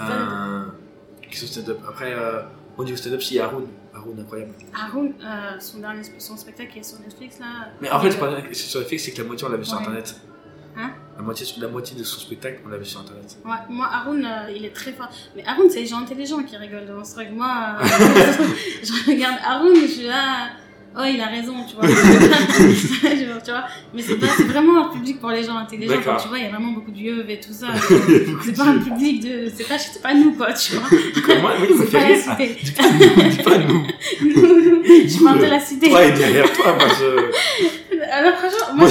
Qui sont stand-up. Après, au niveau stand-up, il y a Haroun. Haroun, incroyable. Haroun, son spectacle qui est sur Netflix, là. Mais en fait, c'est sur Netflix, c'est que la moitié, on l'a vu sur internet. Hein? La moitié de son spectacle, on l'a vu sur internet. Ouais, moi, Haroun, il est très fort. Mais Haroun, c'est les gens intelligents qui rigolent devant ce truc. Moi, je regarde Haroun, je suis là. Oh, il a raison, tu vois. Tu vois. Mais c'est vraiment un public pour les gens intelligents. Quand tu vois, il y a vraiment beaucoup de yeux et tout ça. C'est pas un public de. C'est pas nous, quoi, tu vois. Moi, c'est pas la cité. Dis pas nous. Je parle de la cité. Ouais, derrière toi, moi, je. Alors, franchement, moi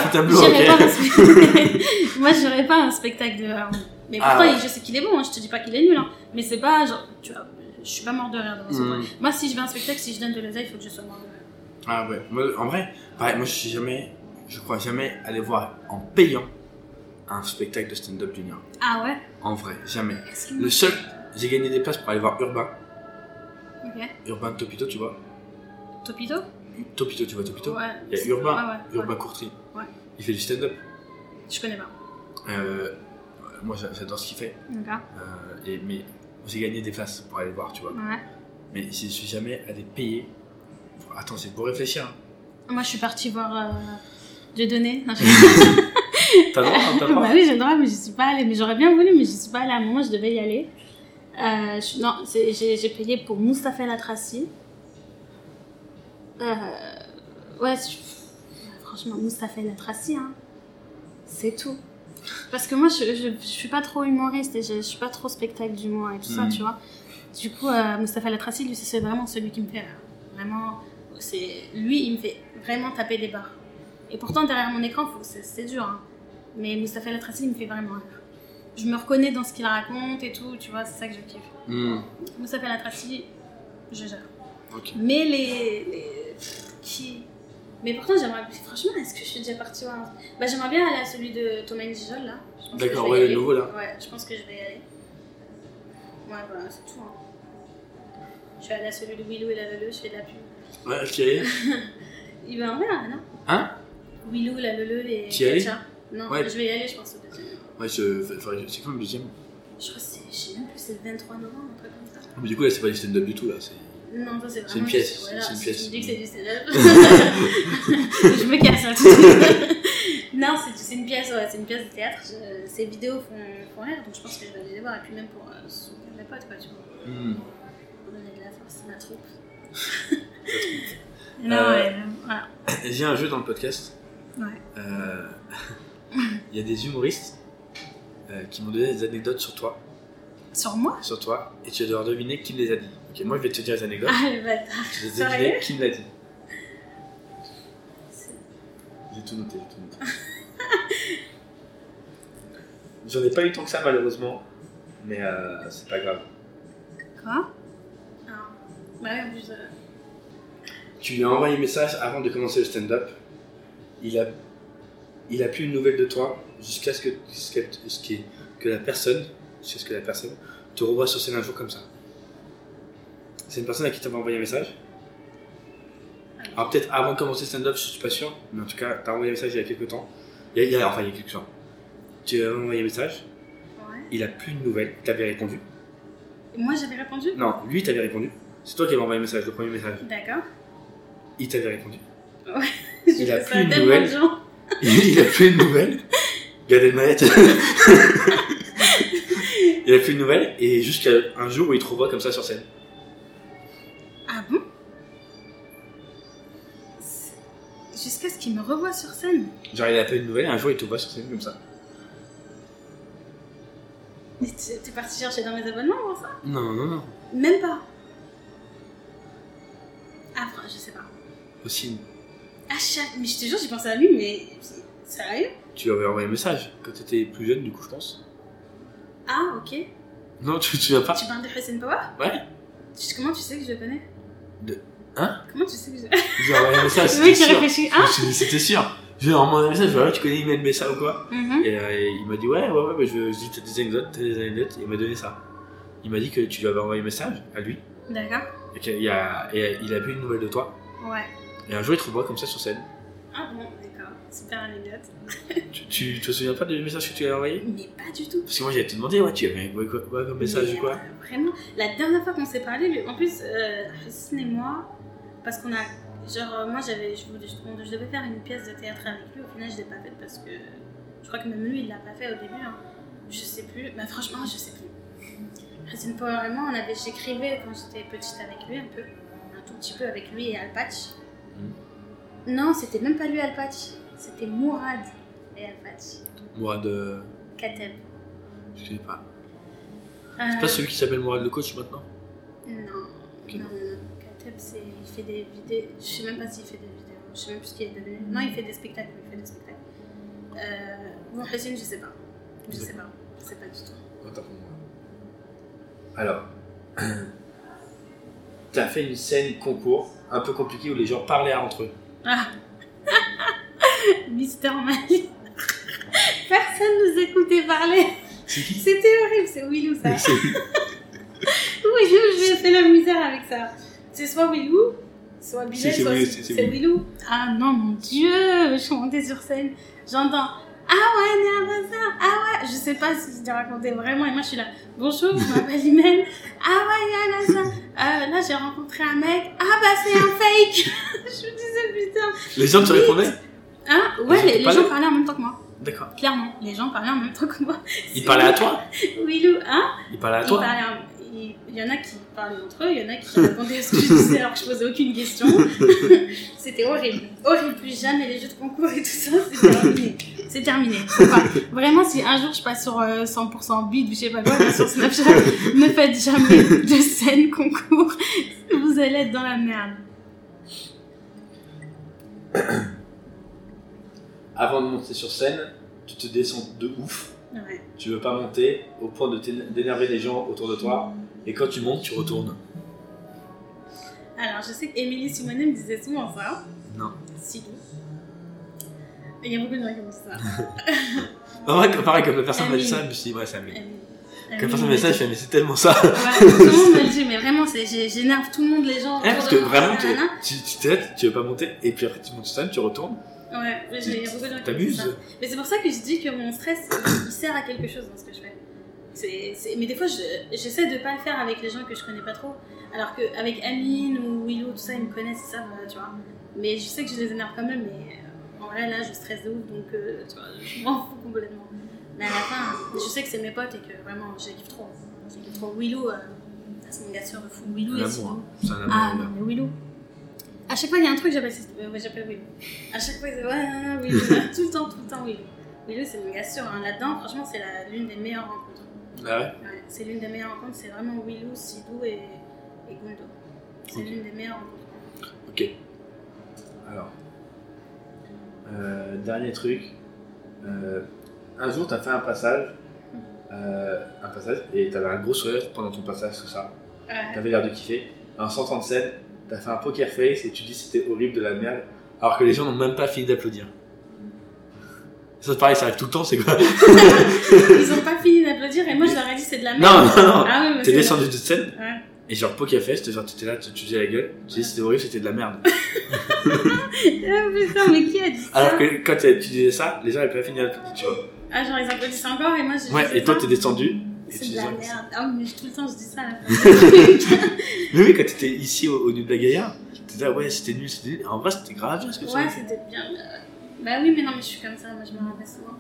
j'irais pas à un spectacle de. Mais pourtant, je sais qu'il est bon, je te dis pas qu'il est nul, hein. Mais c'est pas genre. Tu vois, je suis pas mort de rire devant ça. Moi, si je vais à un spectacle, si je donne de l'oseille, il faut que je sois mort de rire. Ah ouais, moi, en vrai, pareil, moi je crois jamais aller voir en payant un spectacle de stand-up junior. Ah ouais? En vrai, jamais. Le seul, j'ai gagné des places pour aller voir Urbain. Ok. Urbain Topito, tu vois? Topito, tu vois Topito? Ouais. Il y a Urbain, Urbain Courtry. Ouais. Il fait du stand-up. Je connais pas. Moi j'adore ce qu'il fait. D'accord. Mais j'ai gagné des places pour aller le voir, tu vois. Ouais. Mais je suis jamais allé payer. Attends, c'est pour réfléchir. Hein. Moi, je suis partie voir Dieudonné. Non, T'as le droit? Bah oui, j'ai le droit, mais je suis pas allée. Mais j'aurais bien voulu, mais je suis pas allée. À un moment, je devais y aller. J'ai payé pour Mustapha El Atrassi. Ouais, franchement, Mustapha El Atrassi, hein. C'est tout. Parce que moi, je suis pas trop humoriste et je suis pas trop spectacle d'humour et tout ça, tu vois. Du coup, Mustapha El Atrassi, lui, c'est vraiment celui qui me fait vraiment. Lui, il me fait vraiment taper des barres. Et pourtant, derrière mon écran, c'est dur. Hein. Mais Mustapha El Atrassi, il me fait vraiment rire. Je me reconnais dans ce qu'il raconte et tout, tu vois, c'est ça que je kiffe. Mustapha El Atrassi, je gère. Okay. Mais Mais pourtant, franchement, est-ce que je suis déjà partie voir j'aimerais bien aller à celui de Thomas Gijol, là. D'accord, ouais, le nouveau, là. Ouais, je pense que je vais y aller. Ouais, voilà, c'est tout. Hein. Je suis allée à celui de Willou et la Leleu, je fais de la pub. Ouais, qui est Il va en vrai, non? Hein? Willou, la Leleu et Katia. Non, ouais. Je vais y aller, je pense, au deuxième. Ouais, c'est quand le deuxième? Je crois que je sais même plus, c'est le 23 novembre, un truc comme ça. Mais du coup, là, c'est pas du stand-up du tout, là. Non, ça, c'est vraiment. C'est une pièce. Voilà, c'est une pièce. Si tu me dis que c'est du stand-up, je me casse, là, tout de suite. Non, c'est une pièce, ouais, c'est une pièce de théâtre. Ces vidéos font rire, donc je pense que je vais aller les voir. Et puis même pour soutenir mes potes, quoi, tu vois. Pour donner de la force à ma troupe. Non, ouais, voilà. J'ai un jeu dans le podcast. Ouais. Il y a des humoristes qui m'ont donné des anecdotes sur toi. Sur moi? Sur toi. Et tu vas devoir deviner qui me les a dit. Ok, moi je vais te dire les anecdotes. Ah, le bâtard. Tu vas deviner qui me l'a dit. J'ai tout noté. J'en ai pas eu tant que ça malheureusement. Mais c'est pas grave. Quoi? Non. Bah oui, en plus. Tu lui as envoyé un message avant de commencer le stand-up. Il a plus une nouvelle de toi jusqu'à ce que la personne te revoie sur scène un jour comme ça. C'est une personne à qui tu as envoyé un message. Alors peut-être avant de commencer le stand-up, je suis pas sûr, mais en tout cas, tu as envoyé un message il y a quelques temps. Il y a quelques temps. Tu as envoyé un message. Ouais. Il a plus de nouvelles. Tu avais répondu. Et moi j'avais répondu? Non, lui t'avais répondu. C'est toi qui avais envoyé un message, le premier message. D'accord. Il t'avait répondu. Ouais. Il a plus de nouvelles. Il a plus de nouvelles. Regardez le manette. Il a plus de nouvelles et jusqu'à un jour où il te revoit comme ça sur scène. Ah bon? Jusqu'à ce qu'il me revoie sur scène? Genre il a pas eu de nouvelles et un jour il te voit sur scène comme ça. Mais t'es parti chercher dans mes abonnements pour ça? Non. Même pas? Ah, je sais pas. Aussi. Ah, mais je te jure, j'ai pensé à lui, mais sérieux? Tu lui avais envoyé un message quand t'étais plus jeune, du coup, je pense. Ah, ok. Non, tu te souviens pas? Tu parles de Hussein Power? Ouais. Comment tu sais que je le connais? Hein? Comment tu sais que je... Je lui ai envoyé un message. Oui, tu réfléchis. Hein? C'était sûr. Je lui ai envoyé un message, je lui ai dit, tu connais Imen Bessa ou quoi? Et il m'a dit, ouais, bah, je dis, t'as des anecdotes, et il m'a donné ça. Il m'a dit que tu lui avais envoyé un message à lui. D'accord. Et il a plus une nouvelle de toi. Ouais. Et un jour, il te revoit comme ça sur scène. Ah bon, d'accord. Super anecdote. Tu te souviens pas du message que tu lui as envoyé? Mais pas du tout. Parce que moi, j'allais te demander, ouais, tu avais quoi comme message ou quoi? Vraiment, la dernière fois qu'on s'est parlé, en plus, Hussein et moi, parce qu'on a. Genre, moi, je devais faire une pièce de théâtre avec lui. Au final, je l'ai pas faite parce que. Je crois que même lui, il l'a pas fait au début. Hein. Je sais plus. Mais franchement, je sais plus. Hussein Power et moi, j'écrivais quand j'étais petite avec lui, un tout petit peu avec lui et Alpatch. Non, c'était même pas lui Al Patch. C'était Mourad et Al Patch. Mourad. Kateb. Je sais pas. C'est pas celui qui s'appelle Mourad le coach maintenant? Non. Okay. Non. Kateb, il fait des vidéos. Je sais même pas s'il fait des vidéos. Je sais même plus ce qu'il est devenu. Non, il fait des spectacles. Bon, Hassine, je sais pas. Je sais pas du tout. Attends pour moi. Alors, t'as fait une scène concours un peu compliquée où les gens parlaient entre eux. Ah. Mister Mali. Personne nous écoutait parler. C'était horrible, c'est Willou ça. Willou, j'ai fait la misère avec ça. C'est soit Willou, soit Bilal, c'est Willou. Ah non, mon Dieu, je suis montée sur scène, j'entends ah ouais, Néabasa, ah ouais, je sais pas si je t'ai raconté vraiment, et moi je suis là, bonjour, je m'appelle Imen, ah ouais, Néabasa, là j'ai rencontré un mec, ah bah c'est un fake. Je me disais putain. Les gens te répondaient? Hein? Ouais, les gens parlaient en même temps que moi. D'accord. Clairement, les gens parlaient en même temps que moi. Ils parlaient à toi? Willou, hein? Ils parlaient à toi? Il y en a qui parlaient entre eux, il y en a qui répondaient à ce que je disais alors que je posais aucune question. C'était horrible. Horrible, plus jamais les jeux de concours et tout ça, c'est terminé. C'est terminé. Enfin, vraiment, si un jour je passe sur 100% bide, je sais pas quoi, sur Snapchat, ne faites jamais de scène concours. Vous allez être dans la merde. Avant de monter sur scène, tu te descends de ouf. Ouais. Tu veux pas monter au point d'énerver les gens autour de toi. Et quand tu montes, tu retournes. Alors, je sais qu'Émilie Simonet me disait souvent ça. Non. Si. Il y a beaucoup de gens qui me disent ça. En vrai, pareil, comme la personne m'a dit ça, je me suis dit, ouais, c'est Amélie. Quand la personne m'a dit ça, je fais, mais c'est tellement ça. Ouais, tout le monde me le dit, mais vraiment, j'énerve tout le monde, les gens. Parce que vraiment, tu t'aides, tu veux pas monter, et puis après, tu montes sur scène, tu retournes. Ouais, il y a beaucoup de gens qui t'amuses. disent ça. Mais c'est pour ça que je dis que mon stress, il sert à quelque chose dans ce que je fais. Mais des fois, j'essaie de pas le faire avec les gens que je connais pas trop. Alors qu'avec Amine ou Willou, tout ça, ils me connaissent, ils savent, tu vois. Mais je sais que je les énerve quand même, mais en vrai, là, je stresse de ouf, donc tu vois, je m'en fous complètement. Mais à la fin, je sais que c'est mes potes et que vraiment, je les kiffe trop. Je les kiffe trop. Willou, c'est mon gars sûr de fou. Willou et Sidou. C'est un amour. Ah non, mais Willou. À chaque fois, il y a un truc, j'appelle Willou. À chaque fois, c'est ouais, Willou. Tout le temps, Willou. Willou, c'est mon gars sûr. Hein. Là-dedans, franchement, c'est l'une des meilleures rencontres. Ah ouais? Ouais, c'est l'une des meilleures rencontres. C'est vraiment Willou, Sidou et Gundo. C'est l'une des meilleures rencontres. Ok. Alors, dernier truc. Un jour, t'as fait un passage, et t'avais un gros sourire pendant ton passage, tout ça. T'avais l'air de kiffer. En sortant de scène, t'as fait un poker face et tu dis que c'était horrible, de la merde, alors que les gens n'ont même pas fini d'applaudir. Ça, pareil, ça arrive tout le temps, c'est quoi? Ils ont pas fini d'applaudir et moi je leur ai dit c'est de la merde. Non. Ah oui, t'es descendu de scène, ouais. Et genre poker face, genre t'étais là, tu faisais la gueule, tu dis c'était horrible, c'était de la merde. Ah putain, mais qui a dit ça? Alors que quand tu disais ça, les gens n'avaient pas fini d'applaudir, tu vois. Ah, genre ils applaudissaient encore et moi je. Ouais, et toi t'es descendu. C'est de la merde. Ah oui, mais tout le temps je dis ça à la fin. Mais oui, quand t'étais ici au Nuit de la Gaillarde, t'étais là, ouais, c'était nul. En vrai, c'était grave bien ce que tu Ouais, c'était bien. Bah oui, mais non, mais je suis comme ça, moi je me rappelle souvent.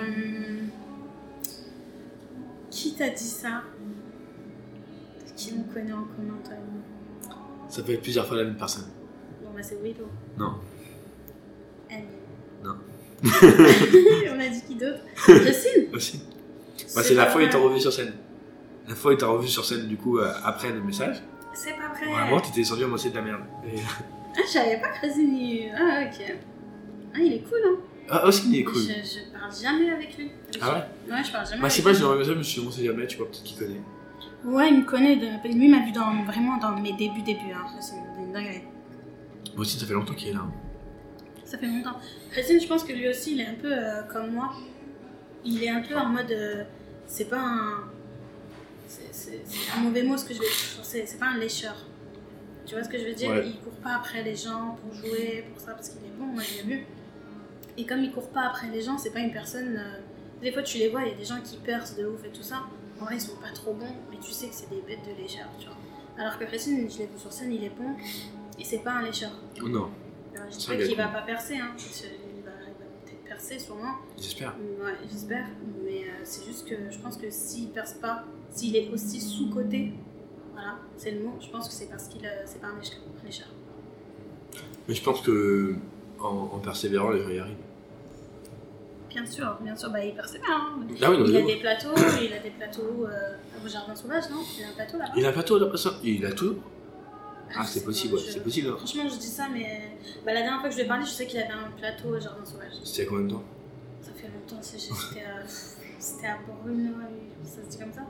Qui t'a dit ça? Qui nous connaît en commun, toi et moi? Ça peut être plusieurs fois la même personne. Bon, bah c'est Willow. Non. Annie. Non. On a dit qui d'autre? Jocelyne. Aussi. Bah, c'est la fois où il t'a revu sur scène. La fois où il t'a revu sur scène, du coup, après le message. C'est pas vrai. Vraiment, t'étais descendu à moitié de la merde. Et... Ah, je savais pas que Rosine. Ah, ok. Ah, il est cool, hein. Ah, aussi, il est cool. Je parle jamais avec lui. Ah ouais? Ouais, je parle jamais. Bah, je sais pas, je l'aurais me suis montré jamais, tu vois, peut-être qu'il connaît. Ouais, il me connaît. Lui, il m'a vu vraiment dans mes débuts, hein. C'est une dinguerie. Moi aussi, ça fait longtemps qu'il est là. Ça fait longtemps. Racine, je pense que lui aussi, il est un peu comme moi. Il est un peu en mode. C'est pas un. C'est un mauvais mot ce que je veux dire. C'est pas un lécheur. Tu vois ce que je veux dire? Ouais. Il court pas après les gens pour jouer, pour ça, parce qu'il est bon, moi je l'ai vu. Et comme il court pas après les gens, c'est pas une personne. Des fois, tu les vois, il y a des gens qui percent de ouf et tout ça. En vrai, ils sont pas trop bons, mais tu sais que c'est des bêtes de lécheur, tu vois. Alors que Racine, je l'ai vu sur scène, il est bon, et c'est pas un lécheur. Oh non. Je dis pas qu'il va pas percer, hein. Il va peut-être percer sûrement. J'espère. Ouais, j'espère. Mais c'est juste que je pense que s'il perce pas, s'il est aussi sous-coté, voilà, c'est le mot, je pense que c'est parce qu'il c'est pas un lécheur. Mais je pense que en persévérant, les gens y arrivent. Bien sûr, bah, il persévère. Hein. Ah oui, il a des plateaux au Jardin Sauvage, non? Il a un plateau là-bas. Il a un plateau d'après ça? Il a tout? Ah, c'est possible, ouais, c'est possible. Hein. Franchement, je dis ça, mais bah, la dernière fois que je lui ai parlé, je sais qu'il avait un plateau au Jardin Sauvage. C'était combien de temps? Ça fait longtemps, c'était à Brunoy, ça se dit comme ça?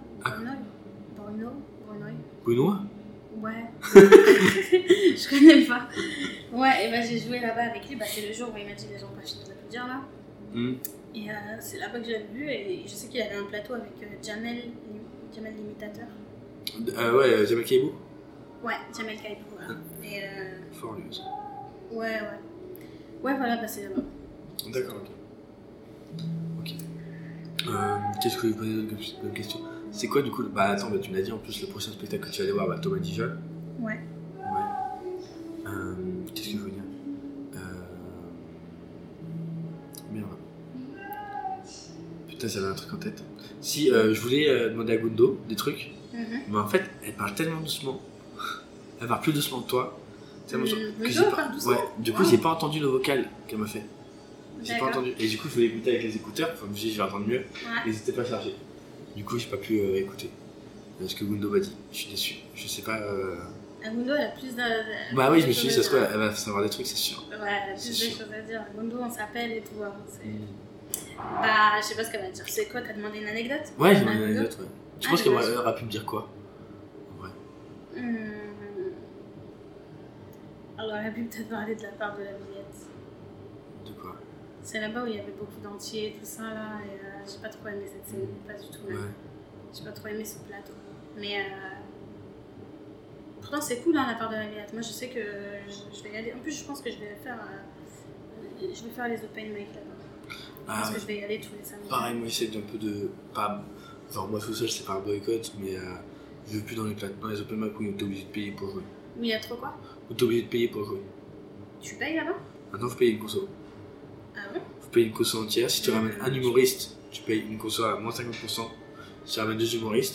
Brunoy? Ouais. Je connais pas. Ouais, et bah j'ai joué là-bas avec lui, bah c'est le jour où il m'a dit les gens pas fini d'applaudir là. Et c'est là-bas que je l'avais vu, et je sais qu'il avait un plateau avec Jamel l'imitateur. Ouais, Jamel Kaibou? Ouais, Jamel Kaibou, voilà. Et fort lui aussi. Ouais, voilà, bah c'est là-bas. D'accord, ok. Qu'est-ce que je vais poser d'autres questions? C'est quoi du coup? Bah attends, bah, tu m'as dit en plus le prochain spectacle que tu vas aller voir, bah Thomas Dijol. Ouais. Qu'est-ce que je veux dire? Merde. Putain, j'avais un truc en tête. Si, je voulais demander à Gundo des trucs, mais en fait, elle parle tellement doucement. Elle parle plus doucement que toi. Tellement Gundo parle doucement? Ouais, du coup, j'ai pas entendu le vocal qu'elle m'a fait. J'ai pas entendu. Et du coup, je voulais écouter avec les écouteurs. Enfin, je me suis dit, je vais entendre mieux. Et ils étaient pas chargés. Du coup, j'ai pas pu écouter ce que Gundo m'a dit. Je suis déçu. Je sais pas. Gundo, elle a plus de. Bah oui, je me suis dit, ça se trouve, elle va savoir des trucs, c'est sûr. Ouais, elle a plus de choses à dire. Gundo, on s'appelle et tout. Hein. Bah, je sais pas ce qu'elle va dire. C'est quoi? T'as demandé une anecdote? Ouais, j'ai demandé une anecdote, ouais. Tu penses qu'elle aura pu me dire quoi? Ouais. Alors, elle a pu peut-être parler de la part de la Villette. De quoi? C'est là-bas où il y avait beaucoup d'entiers et tout ça, là. Et j'ai pas trop aimé cette scène. Pas du tout. Ouais. J'ai pas trop aimé ce plateau. Mais pourtant, c'est cool, hein, la part de la Villette. Moi, je sais que je vais y aller. En plus, je pense que je vais faire les open mic là-bas. Parce que je vais y aller tous les samedis. Pareil, moi, j'essaie d'un peu de. Pas... Genre, moi tout seul, c'est pas un boycott, mais je veux plus dans les open mic où t'es obligé de payer pour jouer. Où il y a trop quoi? Où t'es obligé de payer pour jouer. Tu payes là-bas? Maintenant, faut payer une conso. Ah bon? Faut payer une conso entière. Si tu ramènes un humoriste, tu payes une conso à moins 50%. Si tu ramènes deux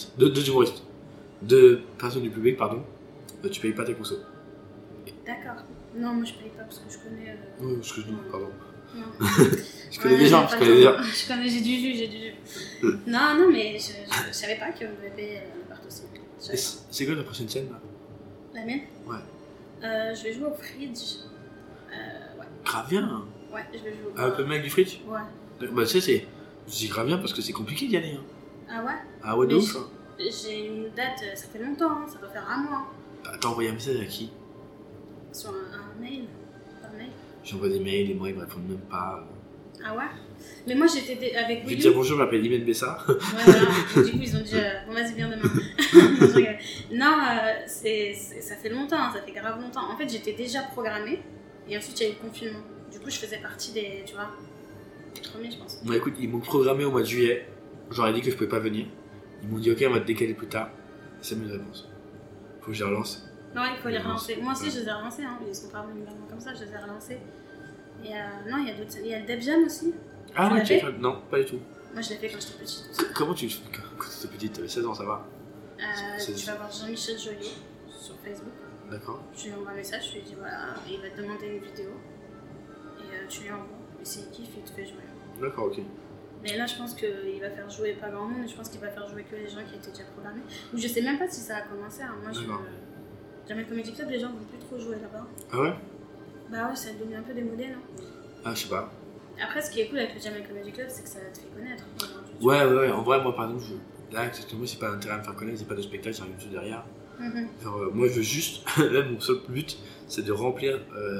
personnes du public, pardon, tu payes pas tes consos. D'accord. Non, moi je paye pas parce que je connais. Oui, parce que je dis, pardon. Non. Je connais des gens, j'ai du jus. Non, mais je savais pas qu'on devait payer la part aussi. C'est quoi la prochaine scène là? La mienne? Ouais. Je vais jouer au Fridge. Ouais. Grave bien. Ouais, je vais jouer au un peu mec du Fridge? Ouais. Bah tu sais, je dis grave bien parce que c'est compliqué d'y aller. Hein. Ah ouais? Ah ouais, de ouf. Hein. J'ai une date, ça fait longtemps, hein, ça doit faire un mois. T'as envoyé un message à qui? Sur un mail. Par mail. J'envoie des mails et moi ils me répondent même pas. Ah ouais? Mais moi j'étais avec Willy. Je vais dire bonjour, je m'appelle Imen Bessa. Ouais, voilà. Du coup ils ont dit bon vas-y viens demain. Non, ça fait longtemps, hein, ça fait grave longtemps. En fait j'étais déjà programmée et ensuite il y a eu le confinement. Du coup je faisais partie des, tu vois, des premiers je pense. Bon écoute, ils m'ont programmé au mois de juillet. J'aurais dit que je pouvais pas venir. Ils m'ont dit ok on va te décaler plus tard. C'est une réponse. Faut que je les relance. Non, il faut les relancer. Moi aussi je les ai relancés, hein. Ils sont pas venus comme ça, je les ai relancés. Et non, il y a d'autres. Il y a le Def Jam aussi. Ah ouais, tu l'as fait? Non, pas du tout. Moi je l'ai fait quand j'étais petite. Comment tu le fais quand tu étais petite? T'avais 16 ans, ça va? Tu vas voir Jean-Michel Joly sur Facebook. D'accord. Tu lui envoies un message, tu lui dis voilà, il va te demander une vidéo. Et tu lui envoies. Et s'il kiffe, il te fait jouer. D'accord, ok. Mais là, je pense qu'il va faire jouer pas grand monde, je pense qu'il va faire jouer que les gens qui étaient déjà programmés. Ou je sais même pas si ça a commencé. Hein. Moi, Jamel Comedy Club, les gens vont plus trop jouer là-bas. Ah ouais? Bah ouais, ça devient un peu démodé, non? Ah, je sais pas. Après, ce qui est cool avec le Jamel Comedy Club, c'est que ça te fait connaître. Ouais. En vrai, moi, par exemple, là, exactement, c'est pas l'intérêt à me faire connaître, c'est pas de spectacle, c'est rien du tout derrière. Genre, moi, je veux juste, là, mon seul but, c'est de remplir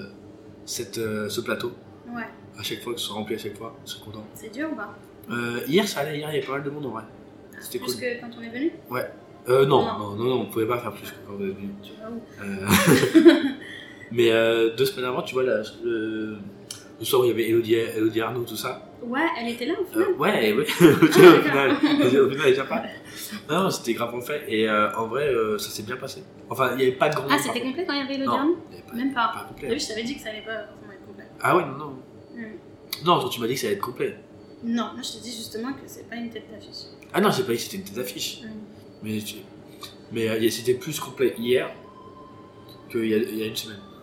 ce plateau. Ouais. À chaque fois, que ce soit rempli à chaque fois, je suis content. C'est dur ou pas? Hier, ça allait, hier, il y avait pas mal de monde en vrai. C'était cool. Plus que quand on est venu? Ouais. Non, on pouvait pas faire plus que quand on est venu. Tu vas où? Mais 2 semaines avant, tu vois, le soir où il y avait Elodie Arnaud, tout ça. Ouais, elle était là au final. Ouais. Au final, elle vient pas. Non, c'était grave en fait. Et en vrai, ça s'est bien passé. Enfin, il n'y avait pas de grand. Ah, c'était complet quand il y avait Elodie Arnaud? Même pas. Pas complet. T'as vu, je t'avais dit que ça allait pas forcément être complet. Ah ouais, non. Non, toi, tu m'as dit que ça allait être complet. Non, moi je te dis justement que c'est pas une tête d'affiche. Ah non, j'ai pas dit que c'était une tête d'affiche. Mais c'était plus complet hier qu'il y a une semaine.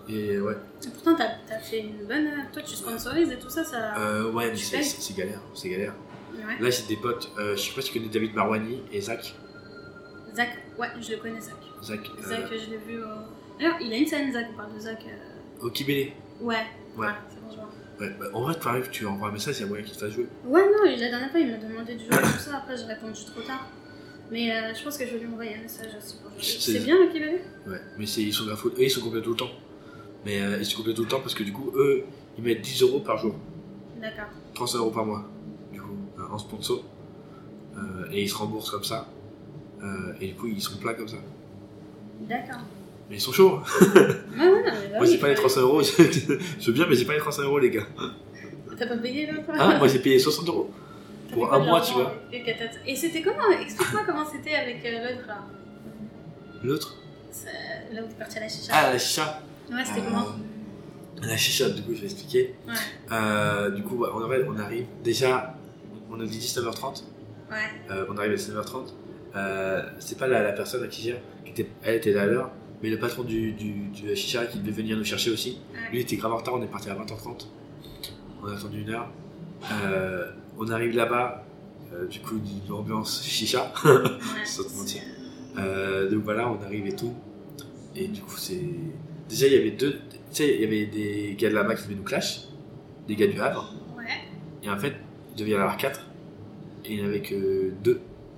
Et ouais. Et pourtant, t'as fait une bonne. Toi, tu sponsorises et tout ça, ça. Ouais, mais c'est galère. Ouais. Là, j'ai des potes. Je sais pas si tu connais David Marouani et Zach. Zach, ouais, je le connais, Zach. Zach, je l'ai vu. D'ailleurs, il a une scène, Zach, on parle de Zach. Au Kibélé. Ouais, c'est bon, je vois. Ouais, bah, en vrai, tu envoies un message, il y a moyen qu'il te fasse jouer. Ouais, non, la dernière fois, il m'a demandé de jouer tout ça. Après, j'ai répondu trop tard. Mais je pense que je vais lui envoyer un message aussi pour jouer. C'est bien le Kibélé? Ouais, mais ils sont grave. Eux, ils sont complets tout le temps. Mais ils sont complets tout le temps parce que du coup, eux, ils mettent 10 € par jour. D'accord. 300 € par mois, du coup, en sponsor. Et ils se remboursent comme ça. Et du coup, ils sont plats comme ça. D'accord. Mais ils sont chauds. Ouais, moi, j'ai pas les 300 €. Je veux bien, mais j'ai pas les 300 €, les gars. T'as pas payé là, toi? Moi, j'ai payé 60 € pour un mois, tu vois. Et c'était comment? Explique-moi comment c'était avec l'autre là. L'autre? Là où t'es parti à la chicha. Ah, la chicha. Ouais, c'était comment? La chicha, du coup, je vais expliquer. Ouais. Du coup, on arrive. Déjà, on a dit 19h30. Ouais. On arrive à 19h30. C'est pas la personne qui gère, elle était là à l'heure, mais le patron du chicha qui devait venir nous chercher aussi, lui était grave en retard, on est parti à 20h30. On a attendu 1 heure. On arrive là-bas, du coup, une ambiance chicha, sans te mentir. Donc voilà, on arrive et tout. Et du coup, c'est. Déjà, il y avait tu sais, il y avait des gars de là-bas qui devaient nous clash, des gars du Havre. Ouais. Et en fait, il devait y en avoir 4, et il n'y en avait que 2.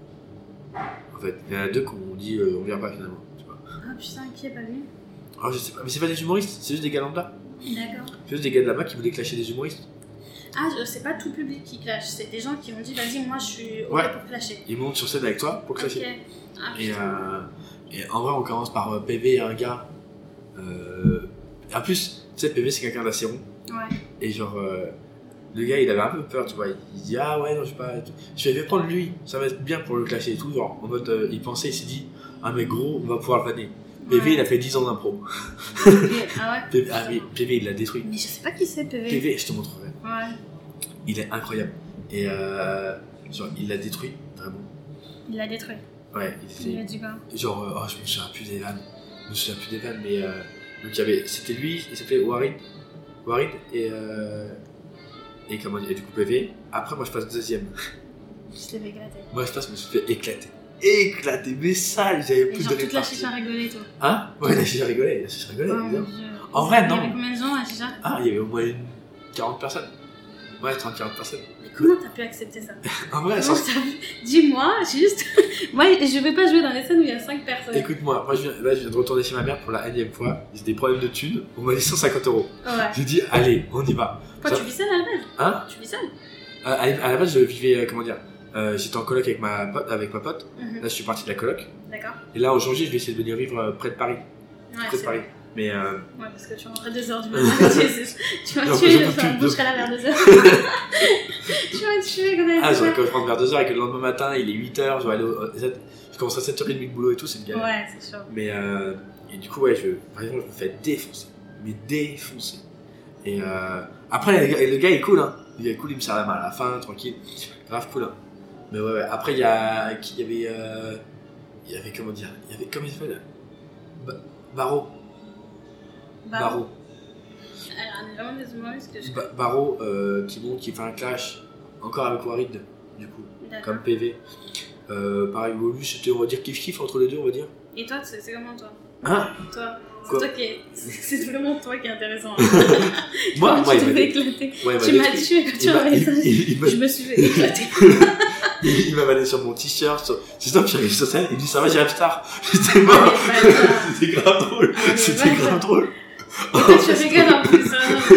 En fait, il y en a 2 qu'on dit on vient pas finalement. Tu vois. Ah putain, qui est pas venu? Oh, je sais pas, mais c'est pas des humoristes, c'est juste des gars lambda. D'accord. C'est juste des gars de là-bas qui voulaient clasher des humoristes. Ah, c'est pas tout public qui clash, c'est des gens qui ont dit vas-y, moi je suis OK pour clasher. Ils montent sur scène avec toi pour clasher. Ok. Ah, et en vrai, on commence par PV, un gars. En plus, tu sais, PV c'est quelqu'un d'assez rond. Ouais. Et genre. Le gars il avait un peu peur, tu vois, il dit ah ouais non je sais pas, je vais prendre lui, ça va être bien pour le clasher et tout, genre en mode il pensait, il s'est dit ah mais gros on va pouvoir le vanner. PV il a fait 10 ans d'impro. Ah ouais. PV il l'a détruit. Mais je sais pas qui c'est PV. PV je te montrerai. Ouais. Il est incroyable. Et genre il l'a détruit, vraiment. Il l'a détruit. Ouais, il a dit quoi? Genre je me souviens plus des vannes. Mais donc c'était lui, il s'appelait Warid et comment dire, et du coup PV. Après moi je passe deuxième. Je t'ai fait éclater. Moi je passe, je me suis fait éclater, mais sale, j'avais plus de répartie. Toute la chicha rigolait toi. Hein? Ouais, la chicha rigolait, évidemment. En Il vrai, non. y avait combien de gens à la chicha? Ah, il y avait au moins 40 personnes. Ouais, 30-40 personnes. Mais comment t'as pu accepter ça? En vrai, dis-moi, juste. Moi, je vais pas jouer dans les scènes où il y a 5 personnes. Écoute-moi, je viens de retourner chez ma mère pour la énième fois. J'ai des problèmes de thunes. On m'a dit 150 €. Ouais. J'ai dit, allez, on y va. Toi, tu vis seule à la base? Hein? Tu vis seule? À la base, je vivais, comment dire, j'étais en coloc avec ma pote. Là, je suis parti de la coloc. D'accord. Et là, aujourd'hui, je vais essayer de venir vivre près de Paris. Ouais, près de Paris. Mais ouais, parce que tu rentrais 2h du matin. Tu m'as tué, je serai là vers 2h. Tu m'as tué quand même. Ah, j'aurais quand je rentre vers 2h et que le lendemain matin, il est 8h, je vais aller je commence à 7h30 de boulot et tout, c'est une galère. Ouais, c'est sûr. Mais, et du coup, ouais, par exemple, je me fais défoncer. Mais défoncer. Et après, le gars, il est cool, hein. Il est cool, il me serre la main à la fin, tranquille. Grave cool, hein. Mais ouais. Après, il y avait, comment dire, comment il s'appelle? Barreau. Alors, on est vraiment des humoristes que je... Barreau qui fait un clash encore avec Warid, du coup, comme PV. Pareil, lui c'était, on va dire, kiff-kiff entre les deux, on va dire. Et toi, c'est comment toi? Hein? Toi, c'est vraiment toi qui est intéressant. Moi, tu t'es fait éclater. Tu m'as tué quand tu m'as dit ça. Je me suis fait éclater. Il m'a vanné sur mon t-shirt. C'est ça, puis j'arrive sur scène, il me dit ça va, j'ai Star. J'étais mort. C'était grave drôle. C'était grave drôle. Pourquoi tu rigoles en plus?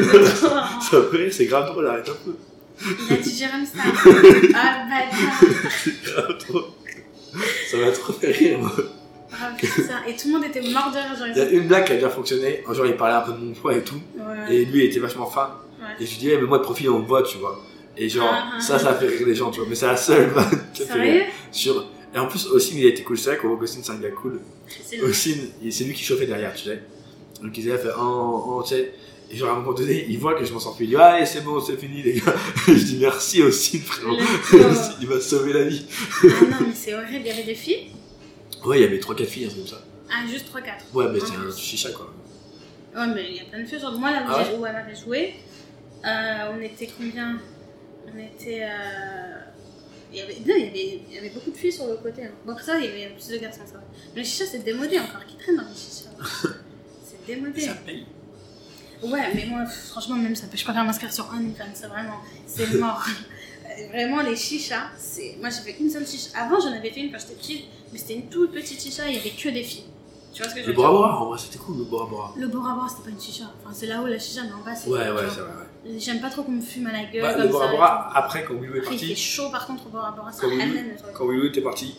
Ça fait, c'est grave drôle, arrête un peu. Il a dit Jérôme Star. Ah bâtard. C'est grave drôle. Ça m'a trop fait rire, moi. Ah putain, et tout le monde était mort de rire. Il y a une blague qui a bien fonctionné. Un jour, il parlait un peu de mon poids et tout. Ouais. Et lui, il était vachement fin. Ouais. Et je lui dis, mais moi de profil, on me voit, tu vois. Et genre, ça a fait rire les gens, tu vois. Mais c'est la seule vanne qui a fait rire. Et en plus, Ossine, il a été cool. C'est vrai qu'Augustine, c'est un gars cool. Ossine, c'est lui qui chauffait derrière, tu sais. Donc il a fait tu sais. Et genre à un moment donné, il voit que je m'en sors plus. Il dit allez, c'est bon, c'est fini les gars. Je dis merci Ossine, frérot. Il m'a sauvé la vie. Ah non, mais c'est horrible. Il y avait des filles? Ouais, il y avait 3-4 filles, un truc comme ça. Ah, juste 3-4. Ouais, mais c'est un chicha quoi. Ouais, mais il y a plein de filles. Genre, moi, là où elle m'avait joué, on était combien? On était. Il y avait beaucoup de filles sur le côté. Hein. Bon, après ça, il y avait plus de garçons, ça va. Mais les chichas, c'est démodé encore. Qui traînent dans les chichas? C'est démodé. Ça paye. Ouais, mais moi, franchement, même ça, je préfère m'inscrire sur OnlyFans, c'est vraiment. C'est mort. Vraiment, les chichas, c'est. Moi, j'ai fait une seule chicha. Avant, j'en avais fait une quand j'étais petite, mais c'était une toute petite chicha, il y avait que des filles. Tu vois ce que je veux dire? Le Bora Bora, en vrai, c'était cool, le Bora Bora. Le Bora Bora, c'était pas une chicha. Enfin, c'est là-haut la chicha, mais en bas, c'est. Ouais, c'est vrai. Ouais. J'aime pas trop qu'on me fume à la gueule. Bah, comme le Bora ça, Bora, après, quand Willow est parti. Il fait chaud, par contre, au Bora Bora, c'est quand Willow était parti,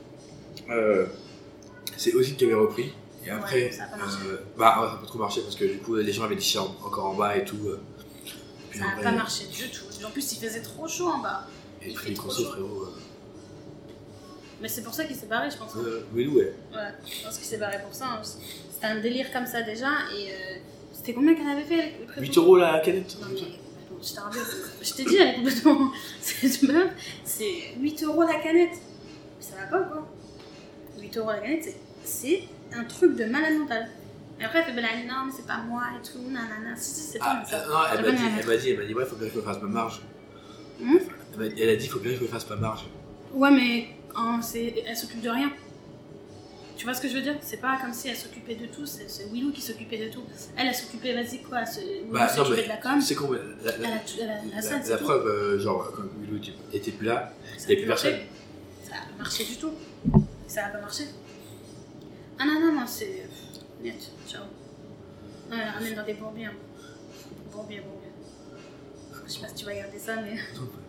c'est Ozzy qui avait repris. Et après, ouais, ça a pas marché. Ça a pas trop marché parce que du coup, les gens avaient des chichas encore en bas et tout. Ça a pas marché du tout. En plus, il faisait trop chaud en bas. Et puis, les consos, frérot. Mais c'est pour ça qu'il s'est barré, je pense. Willow, ouais. Ouais, je pense qu'il s'est barré pour ça. Hein. C'était un délire comme ça déjà. Et c'était combien qu'elle avait fait 8 € la canette. Non, mais je t'ai dit, elle est complètement. Cette meuf, c'est 8 € la canette. Ça va pas quoi. 8 € la canette, c'est un truc de malade mental. Et après, elle fait non, mais c'est pas moi et tout, nanana. Si, c'est toi. Non, elle m'a dit, ouais, faut bien que je me fasse ma marge. Elle a dit, faut bien que je me fasse ma marge. Ouais, mais elle s'occupe de rien. Tu vois ce que je veux dire? C'est pas comme si elle s'occupait de tout, c'est Willow qui s'occupait de tout. Elle s'occupait, vas-y quoi, Willow s'occupait de la com. C'est con, la preuve, genre, quand Willow était plus là, il n'y avait plus personne. Ça n'a pas marché du tout. Ça n'a pas marché. Ah non, moi c'est. Net, ciao. Non, on est dans des bourbiers. Bourbiers. Je sais pas si tu vas garder ça, mais.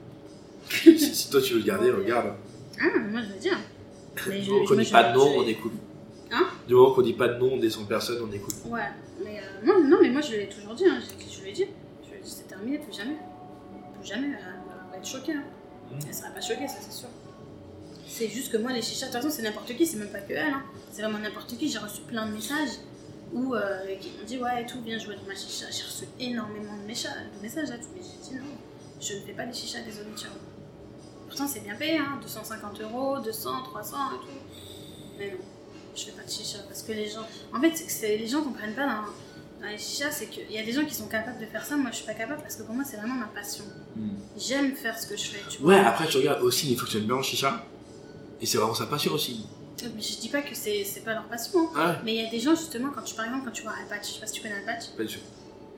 Si toi tu veux le garder, regarde. Ah, moi je veux dire. Du moment qu'on dit pas de nom, on écoute. Hein? Du moment qu'on dit pas de nom, on descend personne, on écoute. Ouais, mais non, mais moi je l'ai toujours dit, hein. Je lui ai dit, c'est terminé, plus jamais. Plus jamais, elle va être choquée. Hein. Elle sera pas choquée, ça c'est sûr. C'est juste que moi, les chichas, de toute façon, c'est n'importe qui, c'est même pas que elle. Hein. C'est vraiment n'importe qui. J'ai reçu plein de messages où qui m'ont dit ouais, tout, viens jouer dans ma chicha. J'ai reçu énormément de messages là, tout. Mais j'ai dit non, je ne fais pas des chichas, désolé, ciao. Pourtant, c'est bien payé, hein, 250 €, 200, 300 et tout. Mais non, je fais pas de chicha parce que les gens. En fait, les gens comprennent pas dans les chichas, c'est qu'il y a des gens qui sont capables de faire ça. Moi, je suis pas capable parce que pour moi, c'est vraiment ma passion. J'aime faire ce que je fais. Tu vois. Ouais, après, tu regardes aussi, il fonctionne bien en chicha. Et c'est vraiment sa passion aussi. Mais je dis pas que c'est pas leur passion. Hein. Ouais. Mais il y a des gens, justement, par exemple, quand tu vois Alpatch, je sais pas si tu connais Alpatch. Pas du tout.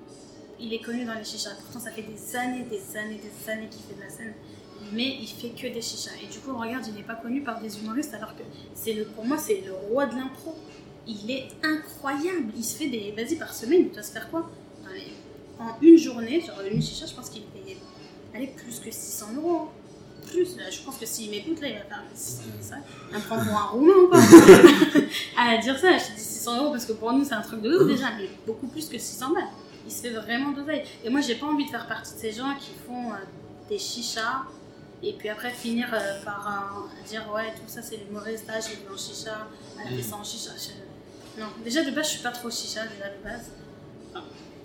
Il est connu dans les chichas. Pourtant, ça fait des années qu'il fait de la scène. Mais il fait que des chichas. Et du coup, regarde, il n'est pas connu par des humoristes alors que pour moi, c'est le roi de l'impro. Il est incroyable. Il se fait des. Vas-y, par semaine, il doit se faire quoi? En une journée, genre une chicha, je pense qu'il est payé. Allez, plus que 600 €. Plus, là, je pense que s'il m'écoute, là, il va faire ça. Il me prend pour un roumain ou pas? À dire ça, je te dis 600 € parce que pour nous, c'est un truc de ouf déjà, mais beaucoup plus que 600 balles. Il se fait vraiment d'oseille. Et moi, j'ai pas envie de faire partie de ces gens qui font des chichas et puis après finir par dire ouais, tout ça c'est l'humoriste, j'ai vu en chicha, elle a fait ça en chicha. Non, déjà de base, je suis pas trop chicha, déjà de base. Enfin,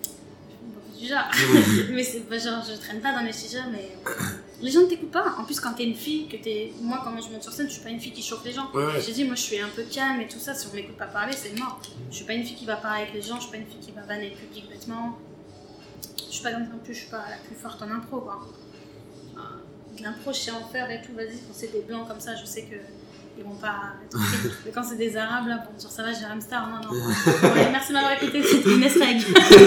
déjà, mais c'est pas genre, je traîne pas dans les chichas, mais. Les gens ne t'écoutent pas. En plus, quand t'es une fille, moi, quand je monte sur scène, je suis pas une fille qui chauffe les gens. Ouais. J'ai dit, moi, je suis un peu calme et tout ça. Si on m'écoute pas parler, c'est mort. Je suis pas une fille qui va parler avec les gens. Je suis pas une fille qui va vanner le public bêtement. Je suis pas comme ça non plus. Je suis pas la plus forte en impro, quoi. L'impro, je sais en faire et tout. Vas-y, quand c'est des blancs comme ça, je sais que ils vont pas être pris. Mais quand c'est des arabes, là, bon, sur ça va, j'ai Ramstar. Non. Ouais, merci de m'avoir écouté. C'était une esrag.